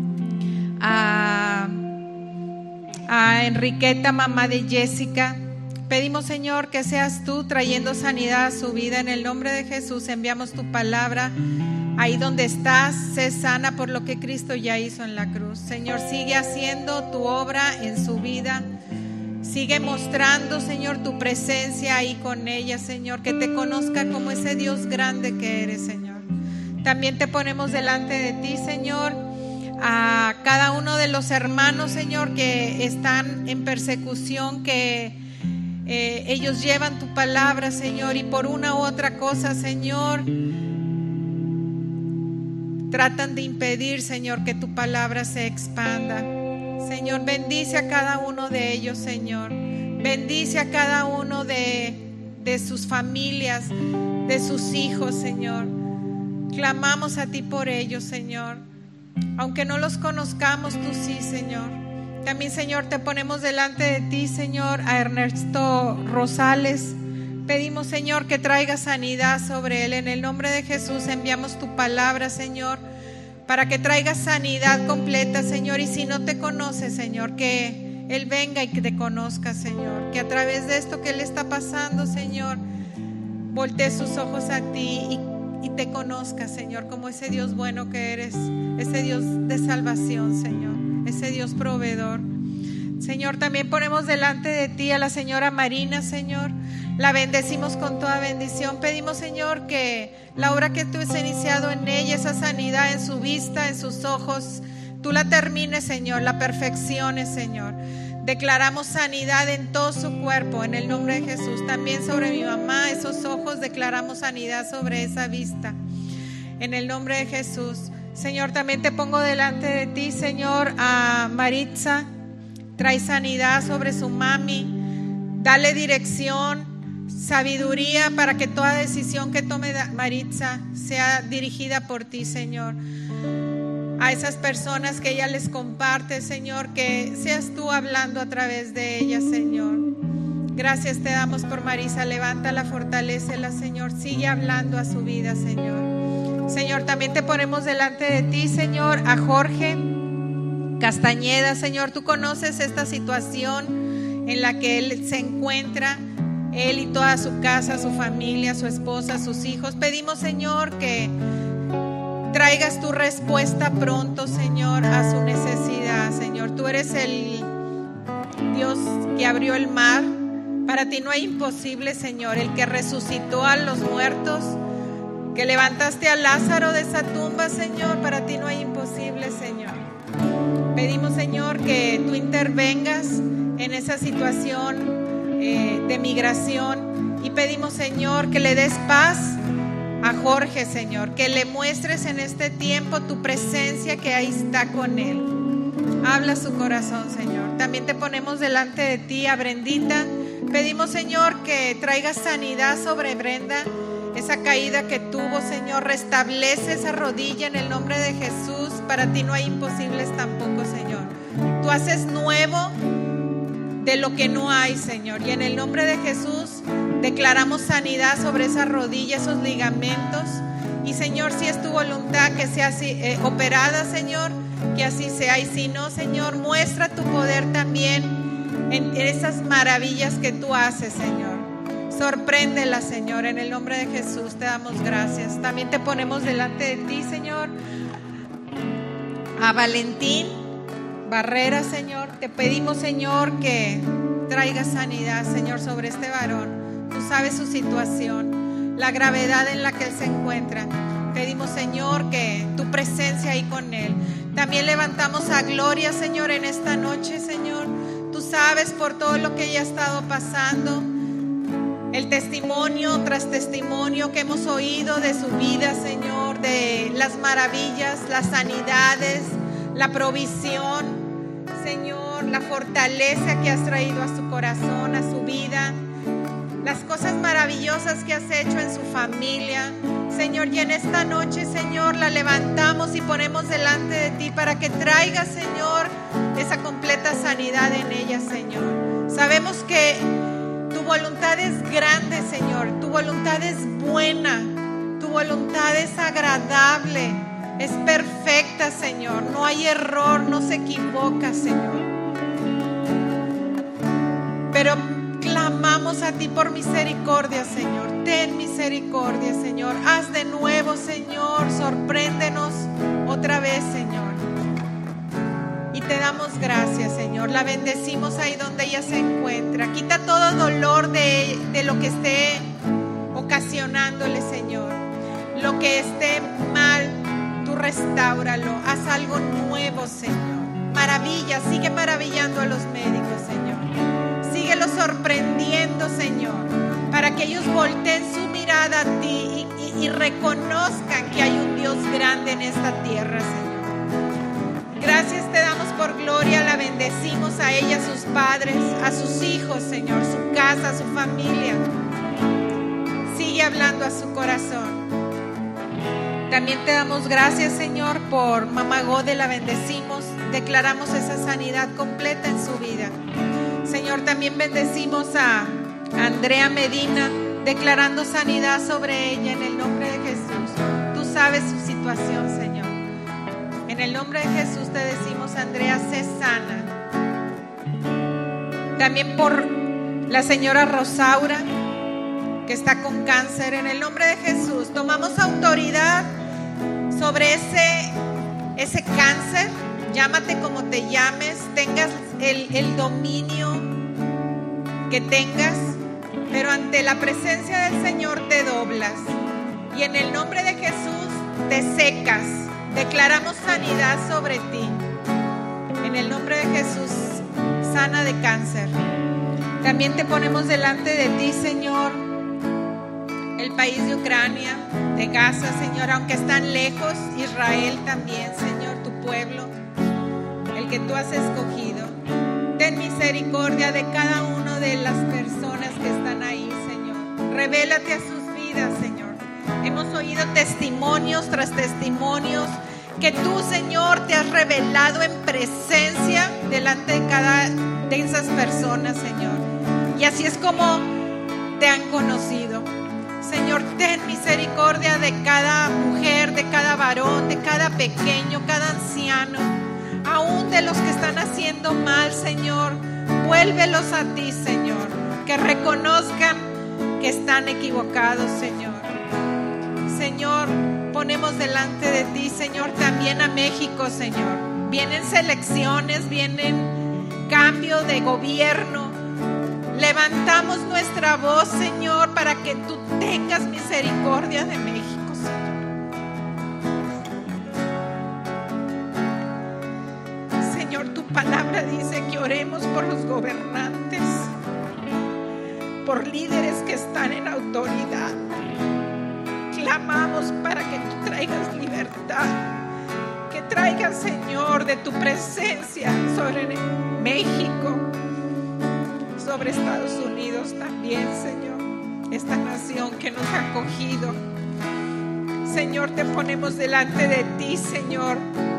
a Enriqueta, mamá de Jessica. Pedimos, Señor, que seas tú trayendo sanidad a su vida. En el nombre de Jesús enviamos tu palabra. Ahí donde estás, sé sana por lo que Cristo ya hizo en la cruz. Señor, sigue haciendo tu obra en su vida. Sigue mostrando, Señor, tu presencia ahí con ella, Señor. Que te conozca como ese Dios grande que eres, Señor. También te ponemos delante de ti, Señor, a cada uno de los hermanos, Señor, que están en persecución, que ellos llevan tu palabra, Señor, y por una u otra cosa, Señor, tratan de impedir, Señor, que tu palabra se expanda. Señor, bendice a cada uno de ellos, Señor. Bendice a cada uno de sus familias, de sus hijos, Señor. Clamamos a ti por ellos, Señor. Aunque no los conozcamos, tú sí, Señor. También, Señor, te ponemos delante de ti, Señor, a Ernesto Rosales. Pedimos, Señor, que traiga sanidad sobre él. En el nombre de Jesús enviamos tu palabra, Señor, para que traiga sanidad completa, Señor. Y si no te conoce, Señor, que él venga y que te conozca, Señor. Que a través de esto que él está pasando, Señor, voltee sus ojos a ti y te conozca, Señor, como ese Dios bueno que eres, ese Dios de salvación, Señor, ese Dios proveedor. Señor, también ponemos delante de ti a la señora Marina, Señor. La bendecimos con toda bendición. Pedimos, Señor, que la obra que tú has iniciado en ella, esa sanidad en su vista, en sus ojos, tú la termines, Señor, la perfecciones, Señor. Declaramos sanidad en todo su cuerpo, en el nombre de Jesús. También sobre mi mamá, esos ojos, declaramos sanidad sobre esa vista, en el nombre de Jesús. Señor, también te pongo delante de ti, Señor, a Maritza. Trae sanidad sobre su mami. Dale dirección, sabiduría para que toda decisión que tome Maritza sea dirigida por ti, Señor. A esas personas que ella les comparte, Señor, que seas tú hablando a través de ellas, Señor. Gracias te damos por Marisa. Levántala, fortalécela, Señor. Sigue hablando a su vida, Señor. Señor, también te ponemos delante de ti, Señor, a Jorge Castañeda. Señor, tú conoces esta situación en la que él se encuentra, él y toda su casa, su familia, su esposa, sus hijos. Pedimos, Señor, que traigas tu respuesta pronto, Señor, a su necesidad. Señor, tú eres el Dios que abrió el mar. Para ti no hay imposible, Señor. El que resucitó a los muertos, que levantaste a Lázaro de esa tumba, Señor, para ti no hay imposible, Señor. Pedimos, Señor, que tú intervengas en esa situación de migración, y pedimos, Señor, que le des paz a Jorge, Señor, que le muestres en este tiempo tu presencia, que ahí está con él. Habla su corazón, Señor. También te ponemos delante de ti a Brendita. Pedimos, Señor, que traigas sanidad sobre Brenda, esa caída que tuvo, Señor. Restablece esa rodilla en el nombre de Jesús. Para ti no hay imposibles tampoco, Señor. Tú haces nuevo de lo que no hay, Señor. Y en el nombre de Jesús declaramos sanidad sobre esa rodilla, esos ligamentos. Y, Señor, si es tu voluntad que sea así, operada, Señor, que así sea. Y si no, Señor, muestra tu poder también en esas maravillas que tú haces, Señor. Sorpréndela, Señor, en el nombre de Jesús te damos gracias. También te ponemos delante de ti, Señor, a Valentín Barrera, Señor. Te pedimos, Señor, que traiga sanidad, Señor, sobre este varón. Tú sabes su situación, la gravedad en la que él se encuentra. Pedimos, Señor, que tu presencia ahí con él. También levantamos a Gloria, Señor, en esta noche, Señor. Tú sabes por todo lo que ella ha estado pasando, el testimonio tras testimonio que hemos oído de su vida, Señor, de las maravillas, las sanidades, la provisión, Señor, la fortaleza que has traído a su corazón, a su vida, las cosas maravillosas que has hecho en su familia, Señor. Y en esta noche, Señor, la levantamos y ponemos delante de ti para que traiga, Señor, esa completa sanidad en ella, Señor. Sabemos que tu voluntad es grande, Señor. Tu voluntad es buena. Tu voluntad es agradable. Es perfecta, Señor. No hay error, no se equivoca, Señor. Pero clamamos a ti por misericordia, Señor. Ten misericordia, Señor. Haz de nuevo, Señor. Sorpréndenos otra vez, Señor. Y te damos gracias, Señor. La bendecimos ahí donde ella se encuentra. Quita todo dolor de lo que esté ocasionándole, Señor. Lo que esté mal, tú restáuralo. Haz algo nuevo, Señor. Maravilla, sigue maravillando a los médicos, Señor. Síguelo sorprendiendo, Señor, para que ellos volteen su mirada a ti y reconozcan que hay un Dios grande en esta tierra, Señor. Gracias te damos por Gloria, la bendecimos a ella, a sus padres, a sus hijos, Señor, su casa, su familia. Sigue hablando a su corazón. También te damos gracias, Señor, por Mamá Gode, la bendecimos, declaramos esa sanidad completa en su vida. Señor, también bendecimos a Andrea Medina, declarando sanidad sobre ella en el nombre de Jesús. Tú sabes su situación, Señor. En el nombre de Jesús te decimos, Andrea, sé sana. También por la señora Rosaura, que está con cáncer, en el nombre de Jesús tomamos autoridad sobre ese cáncer. Llámate como te llames, tengas el dominio que tengas, pero ante la presencia del Señor te doblas y en el nombre de Jesús te secas. Declaramos sanidad sobre ti. En el nombre de Jesús, sana de cáncer. También te ponemos delante de ti, Señor, el país de Ucrania, de Gaza, Señor, aunque están lejos, Israel también, Señor, tu pueblo, el que tú has escogido. Ten misericordia de cada una de las personas que están ahí, Señor. Revélate a sus vidas, Señor. Hemos oído testimonios tras testimonios que tú, Señor, te has revelado en presencia delante de cada de esas personas, Señor. Y así es como te han conocido. Señor, ten misericordia de cada mujer, de cada varón, de cada pequeño, cada anciano, aún de los que están haciendo mal, Señor. Vuélvelos a ti, Señor, que reconozcan que están equivocados, Señor. Señor, ponemos delante de ti, Señor, también a México, Señor. Vienen selecciones, vienen cambio de gobierno. Levantamos nuestra voz, Señor, para que tú tengas misericordia de México, Señor. Señor, tu palabra dice que oremos por los gobernantes, por líderes que están en autoridad. Clamamos para que tú traigas libertad, que traigas, Señor, de tu presencia sobre México, sobre Estados Unidos también, Señor, esta nación que nos ha acogido. Señor, te ponemos delante de ti, Señor,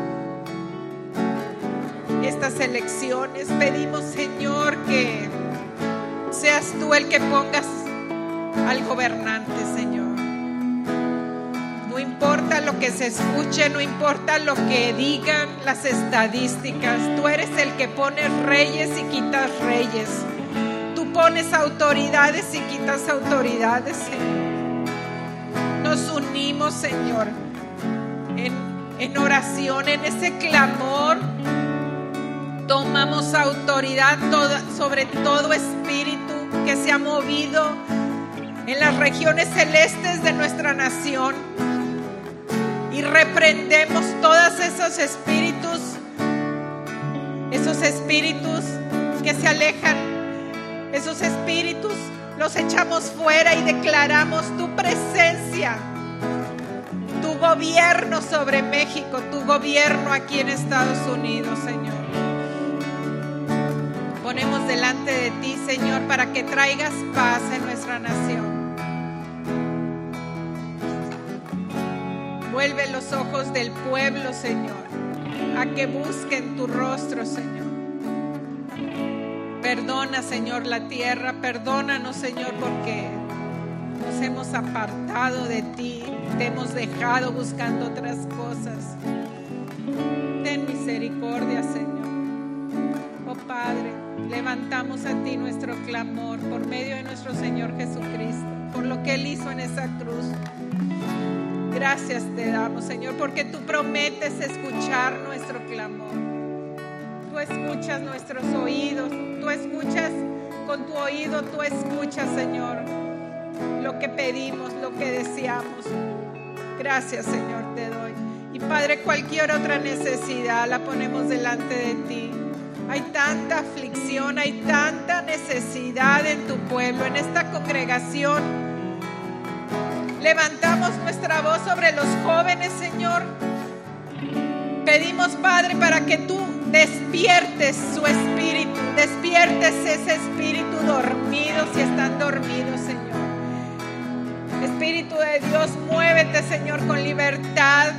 estas elecciones. Pedimos, Señor, que seas tú el que pongas al gobernante, Señor. No importa lo que se escuche, no importa lo que digan las estadísticas, tú eres el que pones reyes y quitas reyes. Tú pones autoridades y quitas autoridades, Señor. Nos unimos, Señor, en oración, en ese clamor. Tomamos autoridad sobre todo espíritu que se ha movido en las regiones celestes de nuestra nación. y reprendemos todos esos espíritus que se alejan, esos espíritus los echamos fuera y declaramos tu presencia, tu gobierno sobre México, tu gobierno aquí en Estados Unidos, Señor. Ponemos delante de ti, Señor, para que traigas paz en nuestra nación. Vuelve los ojos del pueblo, Señor, a que busquen tu rostro, Señor. Perdona, Señor, la tierra, perdónanos, Señor, porque nos hemos apartado de ti, te hemos dejado buscando otras cosas. Ten misericordia, Señor. Oh Padre, levantamos a ti nuestro clamor por medio de nuestro Señor Jesucristo, por lo que Él hizo en esa cruz. Gracias te damos, Señor, porque tú prometes escuchar nuestro clamor. Tú escuchas nuestros oídos, tú escuchas con tu oído, tú escuchas, Señor, lo que pedimos, lo que deseamos. Gracias, Señor, te doy. Y Padre, cualquier otra necesidad la ponemos delante de ti. Hay tanta aflicción, hay tanta necesidad en tu pueblo, en esta congregación. Levantamos nuestra voz sobre los jóvenes, Señor. Pedimos, Padre, para que tú despiertes su espíritu, despiertes ese espíritu dormido si están dormidos, Señor. Espíritu de Dios, muévete, Señor, con libertad.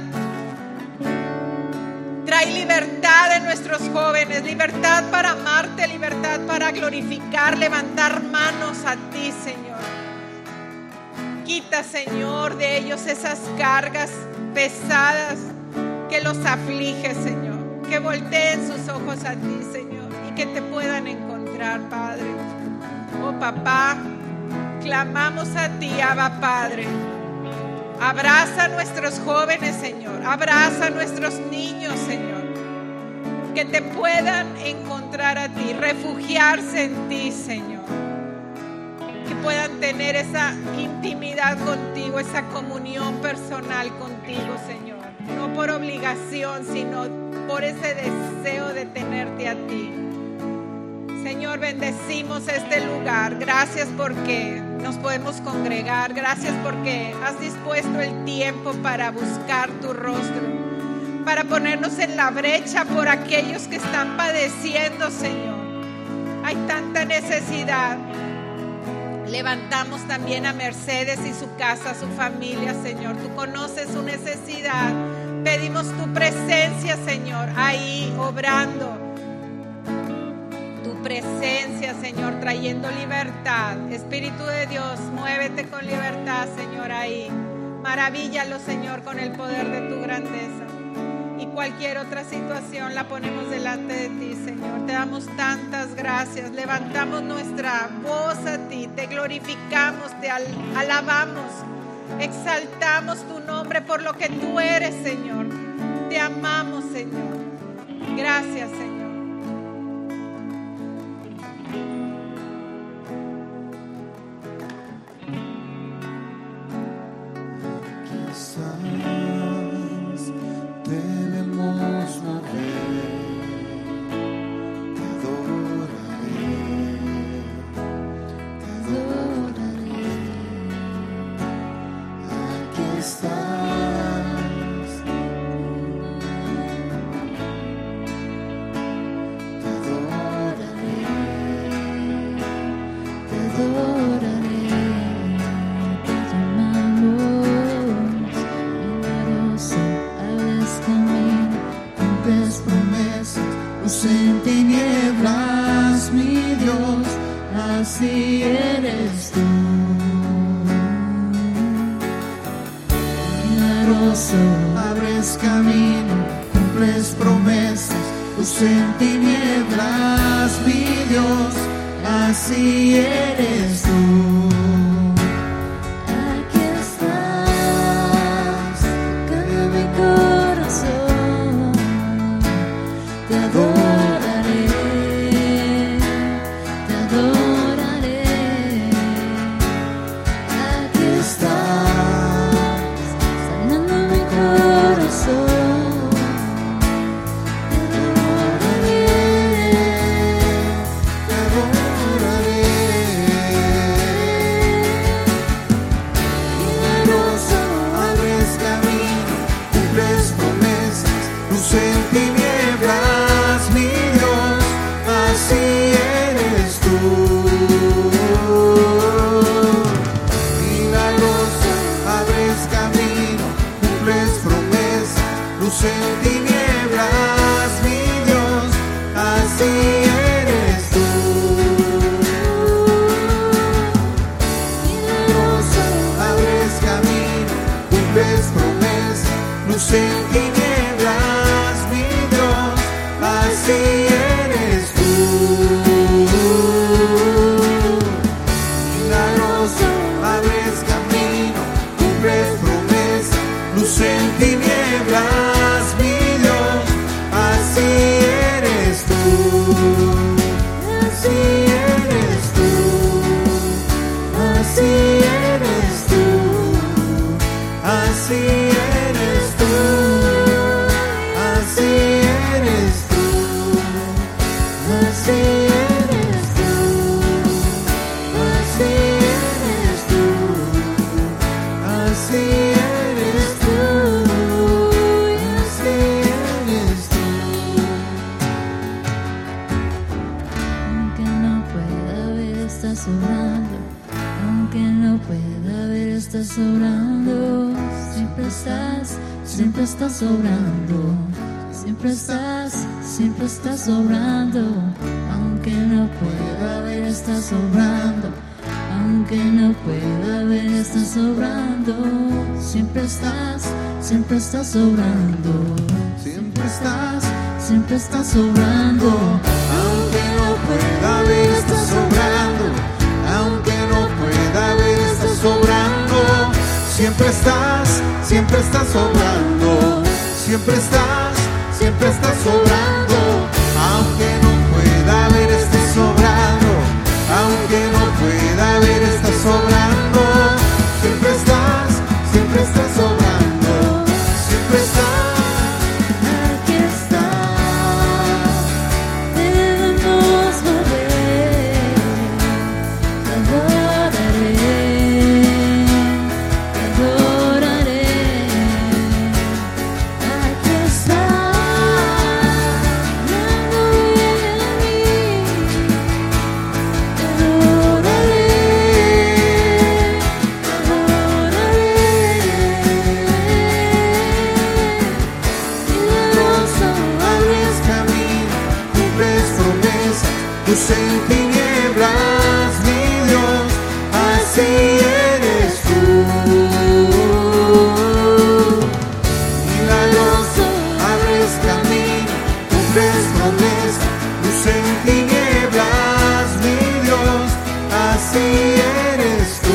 Trae libertad en nuestros jóvenes, libertad para amarte, libertad para glorificar, levantar manos a ti, Señor. Quita, Señor, de ellos esas cargas pesadas que los aflige, Señor. Que volteen sus ojos a ti, Señor, y que te puedan encontrar, Padre. Oh, Papá, clamamos a ti, Abba, Padre. Abraza a nuestros jóvenes, Señor. Abraza a nuestros niños, Señor. Que te puedan encontrar a ti, refugiarse en ti, Señor. Que puedan tener esa intimidad contigo, esa comunión personal contigo, Señor. No por obligación, sino por ese deseo de tenerte a ti. Señor, bendecimos este lugar. Gracias porque nos podemos congregar. Gracias porque has dispuesto el tiempo para buscar tu rostro, para ponernos en la brecha por aquellos que están padeciendo, Señor. Hay tanta necesidad. Levantamos también a Mercedes y su casa, su familia, Señor. Tú conoces su necesidad. Pedimos tu presencia, Señor, ahí obrando. Tu presencia, Señor, trayendo libertad. Espíritu de Dios, muévete con libertad, Señor, ahí. Maravíllalo, Señor, con el poder de tu grandeza. Y cualquier otra situación la ponemos delante de ti, Señor. Te damos tantas gracias. Levantamos nuestra voz a ti. Te glorificamos, te alabamos. Exaltamos tu nombre por lo que tú eres, Señor. Te amamos, Señor. Gracias, Señor. Abres camino, cumples promesas, luz en tinieblas, mi Dios, así eres tú. Aquí estás, cambia mi corazón, te adoraré, te adoraré. Aquí estás, sanando mi corazón. tinieblas, mi Dios, así eres tú. Milagroso, abres camino, cumples promesa, luz en tinieblas, mi Dios, así eres tú. Milagroso, abres camino, cumples promesa, luz en tinieblas, mi Dios, así eres tú. Milagroso, abres camino, cumples promesa, luz en tinieblas, mi Dios, así eres tú. Así eres tú. Así eres tú. Así eres tú. Así eres tú. Así eres tú. Así eres tú. Así eres tú. Así eres tú. Aunque no pueda ver, estás sobrando. Aunque no pueda ver, estás sobrando. Siempre estás sobrando. Siempre estás sobrando. Aunque no pueda ver, estás sobrando. Aunque no pueda ver, estás sobrando. Siempre estás sobrando. Siempre estás. Siempre estás sobrando. Aunque no pueda ver, estás sobrando. Aunque no pueda ver, estás sobrando. Siempre estás sobrando. Siempre estás sobrando. Aunque no pueda ver, estás sobrando. Aunque no pueda ver, estás sobrando. Siempre estás sobrando. Siempre estás. Aquí estás, debemos volver. Te adoraré, te adoraré. Aquí estás, dando bien en mí. Te adoraré, te adoraré. Milagroso, Abres camino, cumples promesas, luz en tinieblas, mi Dios, así eres tú. Milagroso, abres camino, cumples promesas, luz en tinieblas, mi Dios, así eres tú.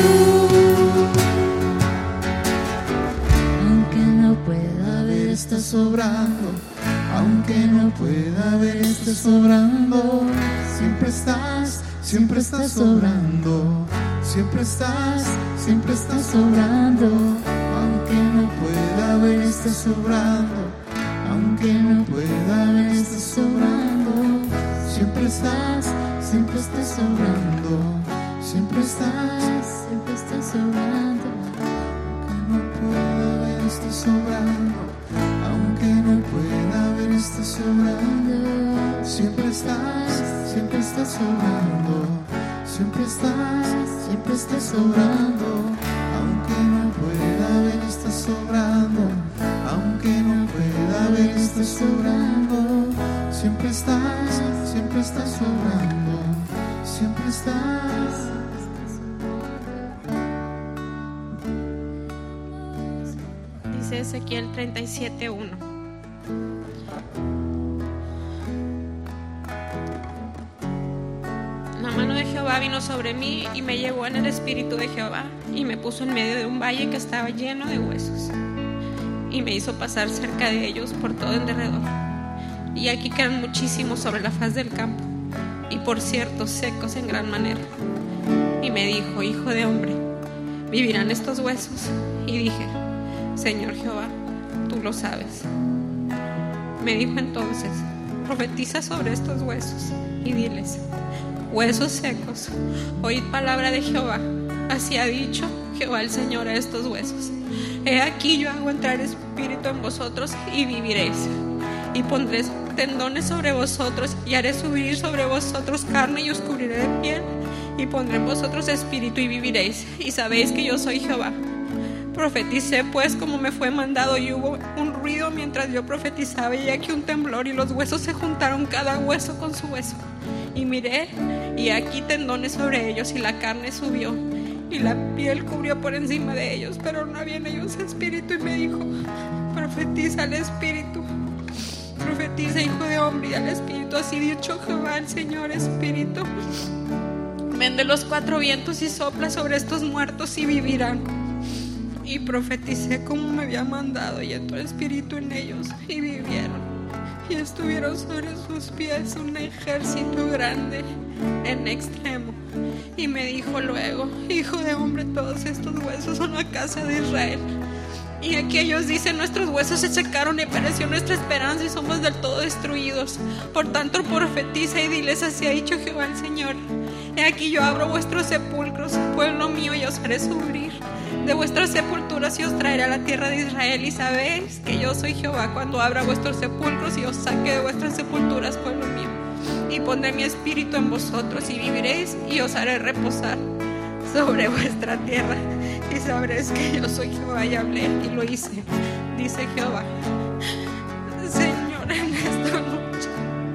aunque no pueda ver, estás sobrando. Aunque no pueda ver, estás sobrando. Siempre estás sobrando. Siempre estás sobrando. Aunque no pueda ver, estás sobrando. Aunque no pueda ver, estás sobrando. Siempre estás sobrando. Siempre estás sobrando. Aunque no pueda ver, estás sobrando. Aunque no pueda ver, estás sobrando. Siempre estás sobrando. Siempre estás sobrando. Aunque no pueda ver, estás sobrando. Aunque no pueda ver, estás sobrando. Siempre estás sobrando. Siempre estás. Dice Ezequiel 37:1. La mano de Jehová vino sobre mí y me llevó en el espíritu de Jehová y me puso en medio de un valle que estaba lleno de huesos y me hizo pasar cerca de ellos por todo en derredor. Y aquí quedan muchísimos sobre la faz del campo y por cierto secos en gran manera. Y me dijo: hijo de hombre, ¿vivirán estos huesos? Y dije: Señor Jehová, tú lo sabes. Me dijo entonces: profetiza sobre estos huesos y diles: huesos secos, oíd palabra de Jehová. Así ha dicho Jehová el Señor a estos huesos: he aquí yo hago entrar espíritu en vosotros y viviréis. y pondré tendones sobre vosotros, y haré subir sobre vosotros carne, y os cubriré de piel, y pondré en vosotros espíritu, y viviréis, y sabéis que yo soy Jehová. Profeticé pues como me fue mandado, y hubo un ruido mientras yo profetizaba, y aquí un temblor, y los huesos se juntaron cada hueso con su hueso. Y miré, y aquí tendones sobre ellos, y la carne subió, y la piel cubrió por encima de ellos, pero no había en ellos espíritu. Y me dijo: profetiza al espíritu, profetiza, hijo de hombre, y al espíritu, así dicho Jehová el Señor Espíritu. Ven de los cuatro vientos y sopla sobre estos muertos, y vivirán. Y profeticé como me había mandado, y entró espíritu en ellos, y vivieron. Y estuvieron sobre sus pies un ejército grande en extremo. Y me dijo luego: hijo de hombre, todos estos huesos son la casa de Israel. Y aquí ellos dicen: nuestros huesos se secaron, y pereció nuestra esperanza, y somos del todo destruidos. Por tanto profetiza y diles: así ha dicho Jehová el Señor: he aquí yo abro vuestros sepulcros, pueblo mío, y os haré subir de vuestras sepulturas, y os traeré a la tierra de Israel. Y sabéis que yo soy Jehová cuando abra vuestros sepulcros, y os saque de vuestras sepulturas, pueblo mío. Y pondré mi espíritu en vosotros, y viviréis, y os haré reposar sobre vuestra tierra. Y sabréis que yo soy Jehová, y hablé y lo hice, dice Jehová. Señor, en esta noche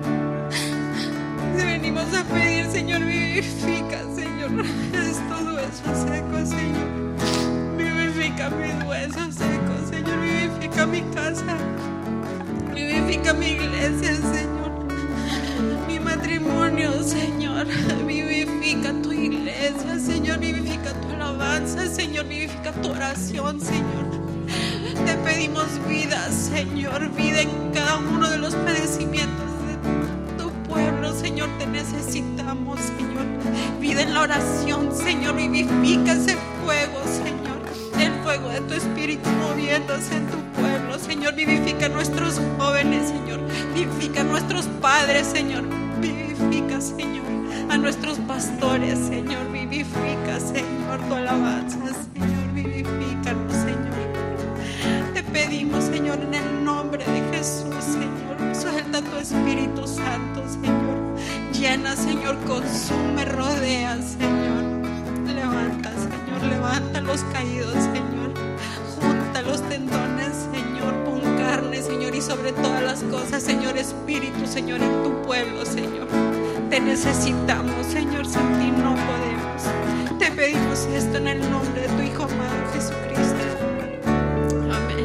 te venimos a pedir, Señor, vivifica, Señor, estos huesos secos, Señor. Vivifica mis huesos secos, Señor. Vivifica mi casa, vivifica mi iglesia, Señor. Mi matrimonio, Señor. Vivifica tu iglesia, Señor. Vivifica tu alabanza, Señor. Vivifica tu oración, Señor. Te pedimos vida, Señor. Vida en cada uno de los padecimientos de tu pueblo, Señor. Te necesitamos, Señor. Vida en la oración, Señor. Vivifica ese fuego, Señor. El fuego de tu espíritu moviéndose en tu pueblo, Señor. Vivifica a nuestros jóvenes, Señor. Vivifica a nuestros padres, Señor. Vivifica, Señor, a nuestros pastores, Señor. Vivifica, Señor, tu alabanza, Señor. Vivifícanos, Señor. Te pedimos, Señor, en el nombre de Jesús, Señor. Suelta tu Espíritu Santo, Señor. Llena, Señor, consume, rodea, Señor. Levanta, Señor, levanta los caídos, Señor. Junta los tendones, Señor. Pon carne, Señor, y sobre todas las cosas, Señor, espíritu, Señor, en tu pueblo, Señor. Te necesitamos, Señor, sin ti no podemos. Te pedimos esto en el nombre de tu Hijo amado Jesucristo. Amén.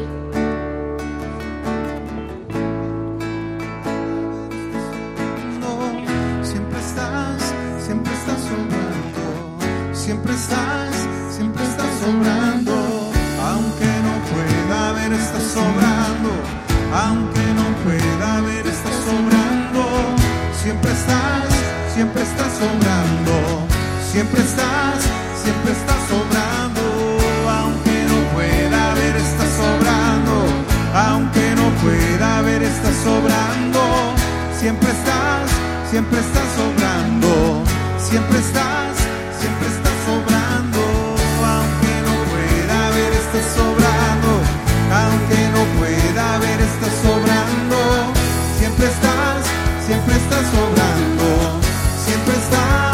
Siempre estás sobrando. Siempre estás sobrando. Aunque no pueda ver, estás sobrando. Aunque no pueda ver, estás sobrando. Siempre estás sobrando. Siempre estás sobrando. Aunque no pueda ver, estás sobrando. Aunque no pueda ver, estás sobrando. Siempre estás sobrando. Siempre estás sobrando. Aunque no pueda ver, estás sobrando. Aunque no pueda ver, estás sobrando. Siempre estás sobrando. Siempre estás.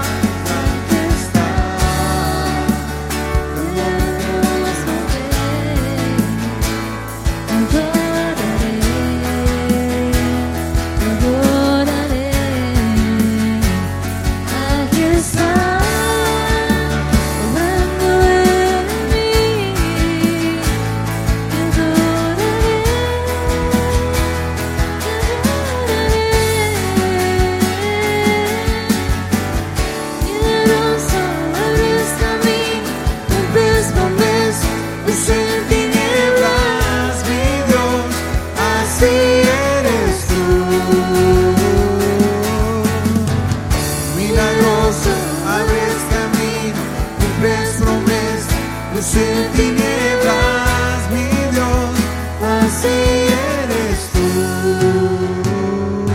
En tinieblas, mi Dios, así eres tú.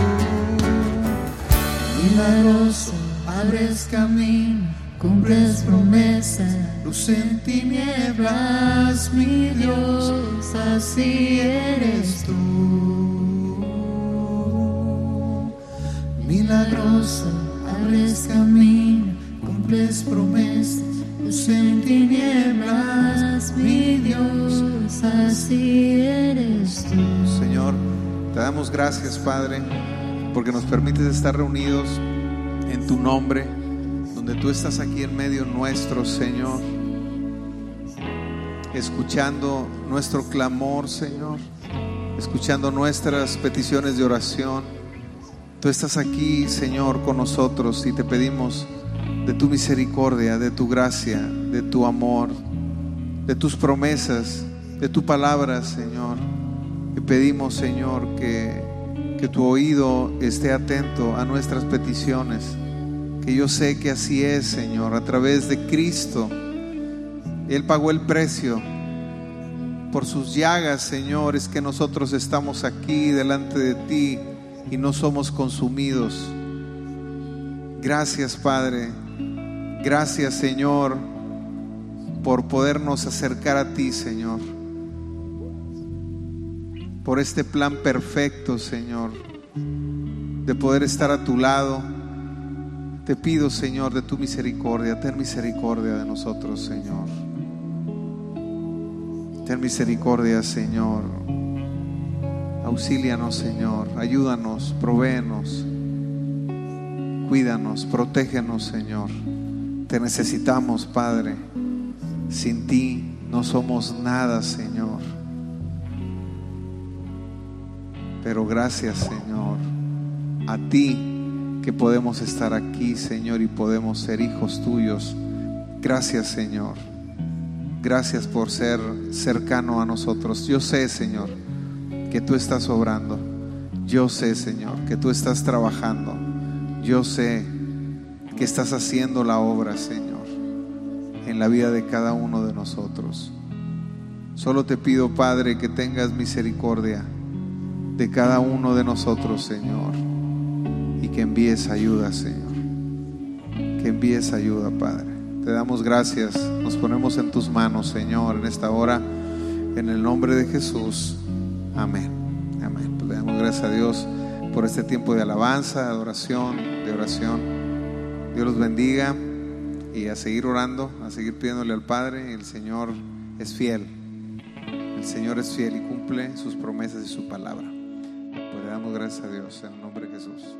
Milagroso, abres camino, cumples promesa. Luz en tinieblas, mi Dios, así eres tú. milagrosa, abres camino, cumples promesas, luz en tinieblas, mi Dios, así eres tú. Señor, te damos gracias, Padre, porque nos permites estar reunidos en tu nombre, donde tú estás aquí en medio nuestro, Señor, escuchando nuestro clamor, Señor, escuchando nuestras peticiones de oración. Tú estás aquí, Señor, con nosotros, y te pedimos de tu misericordia, de tu gracia, de tu amor, de tus promesas, de tu palabra, Señor. Te pedimos, Señor, que tu oído esté atento a nuestras peticiones, que yo sé que así es, Señor, a través de Cristo. Él pagó el precio. Por sus llagas, Señor, es que nosotros estamos aquí delante de ti y no somos consumidos. Gracias, Padre. Gracias, Señor, por podernos acercar a ti, Señor, por este plan perfecto, Señor, de poder estar a tu lado. Te pido, Señor, de tu misericordia. Ten misericordia de nosotros, Señor. Ten misericordia, Señor. Auxílianos, Señor. Ayúdanos, provéenos, cuídanos, protégenos, Señor. Te necesitamos, Padre. Sin ti no somos nada, Señor. Pero gracias, Señor, a ti que podemos estar aquí, Señor, y podemos ser hijos tuyos. Gracias, Señor. Gracias por ser cercano a nosotros. Yo sé, Señor, que tú estás obrando. Yo sé, Señor, que tú estás trabajando. Yo sé que estás haciendo la obra, Señor, en la vida de cada uno de nosotros. Solo te pido, Padre, que tengas misericordia de cada uno de nosotros, Señor, y que envíes ayuda, Señor. Que envíes ayuda, Padre. Te damos gracias. Nos ponemos en tus manos, Señor, en esta hora, en el nombre de Jesús. Amén. Amén. Pues le damos gracias a Dios por este tiempo de alabanza, de adoración, de oración. Dios los bendiga, y a seguir orando, a seguir pidiéndole al Padre. El Señor es fiel. El Señor es fiel y cumple sus promesas y su palabra. Pues le damos gracias a Dios en el nombre de Jesús.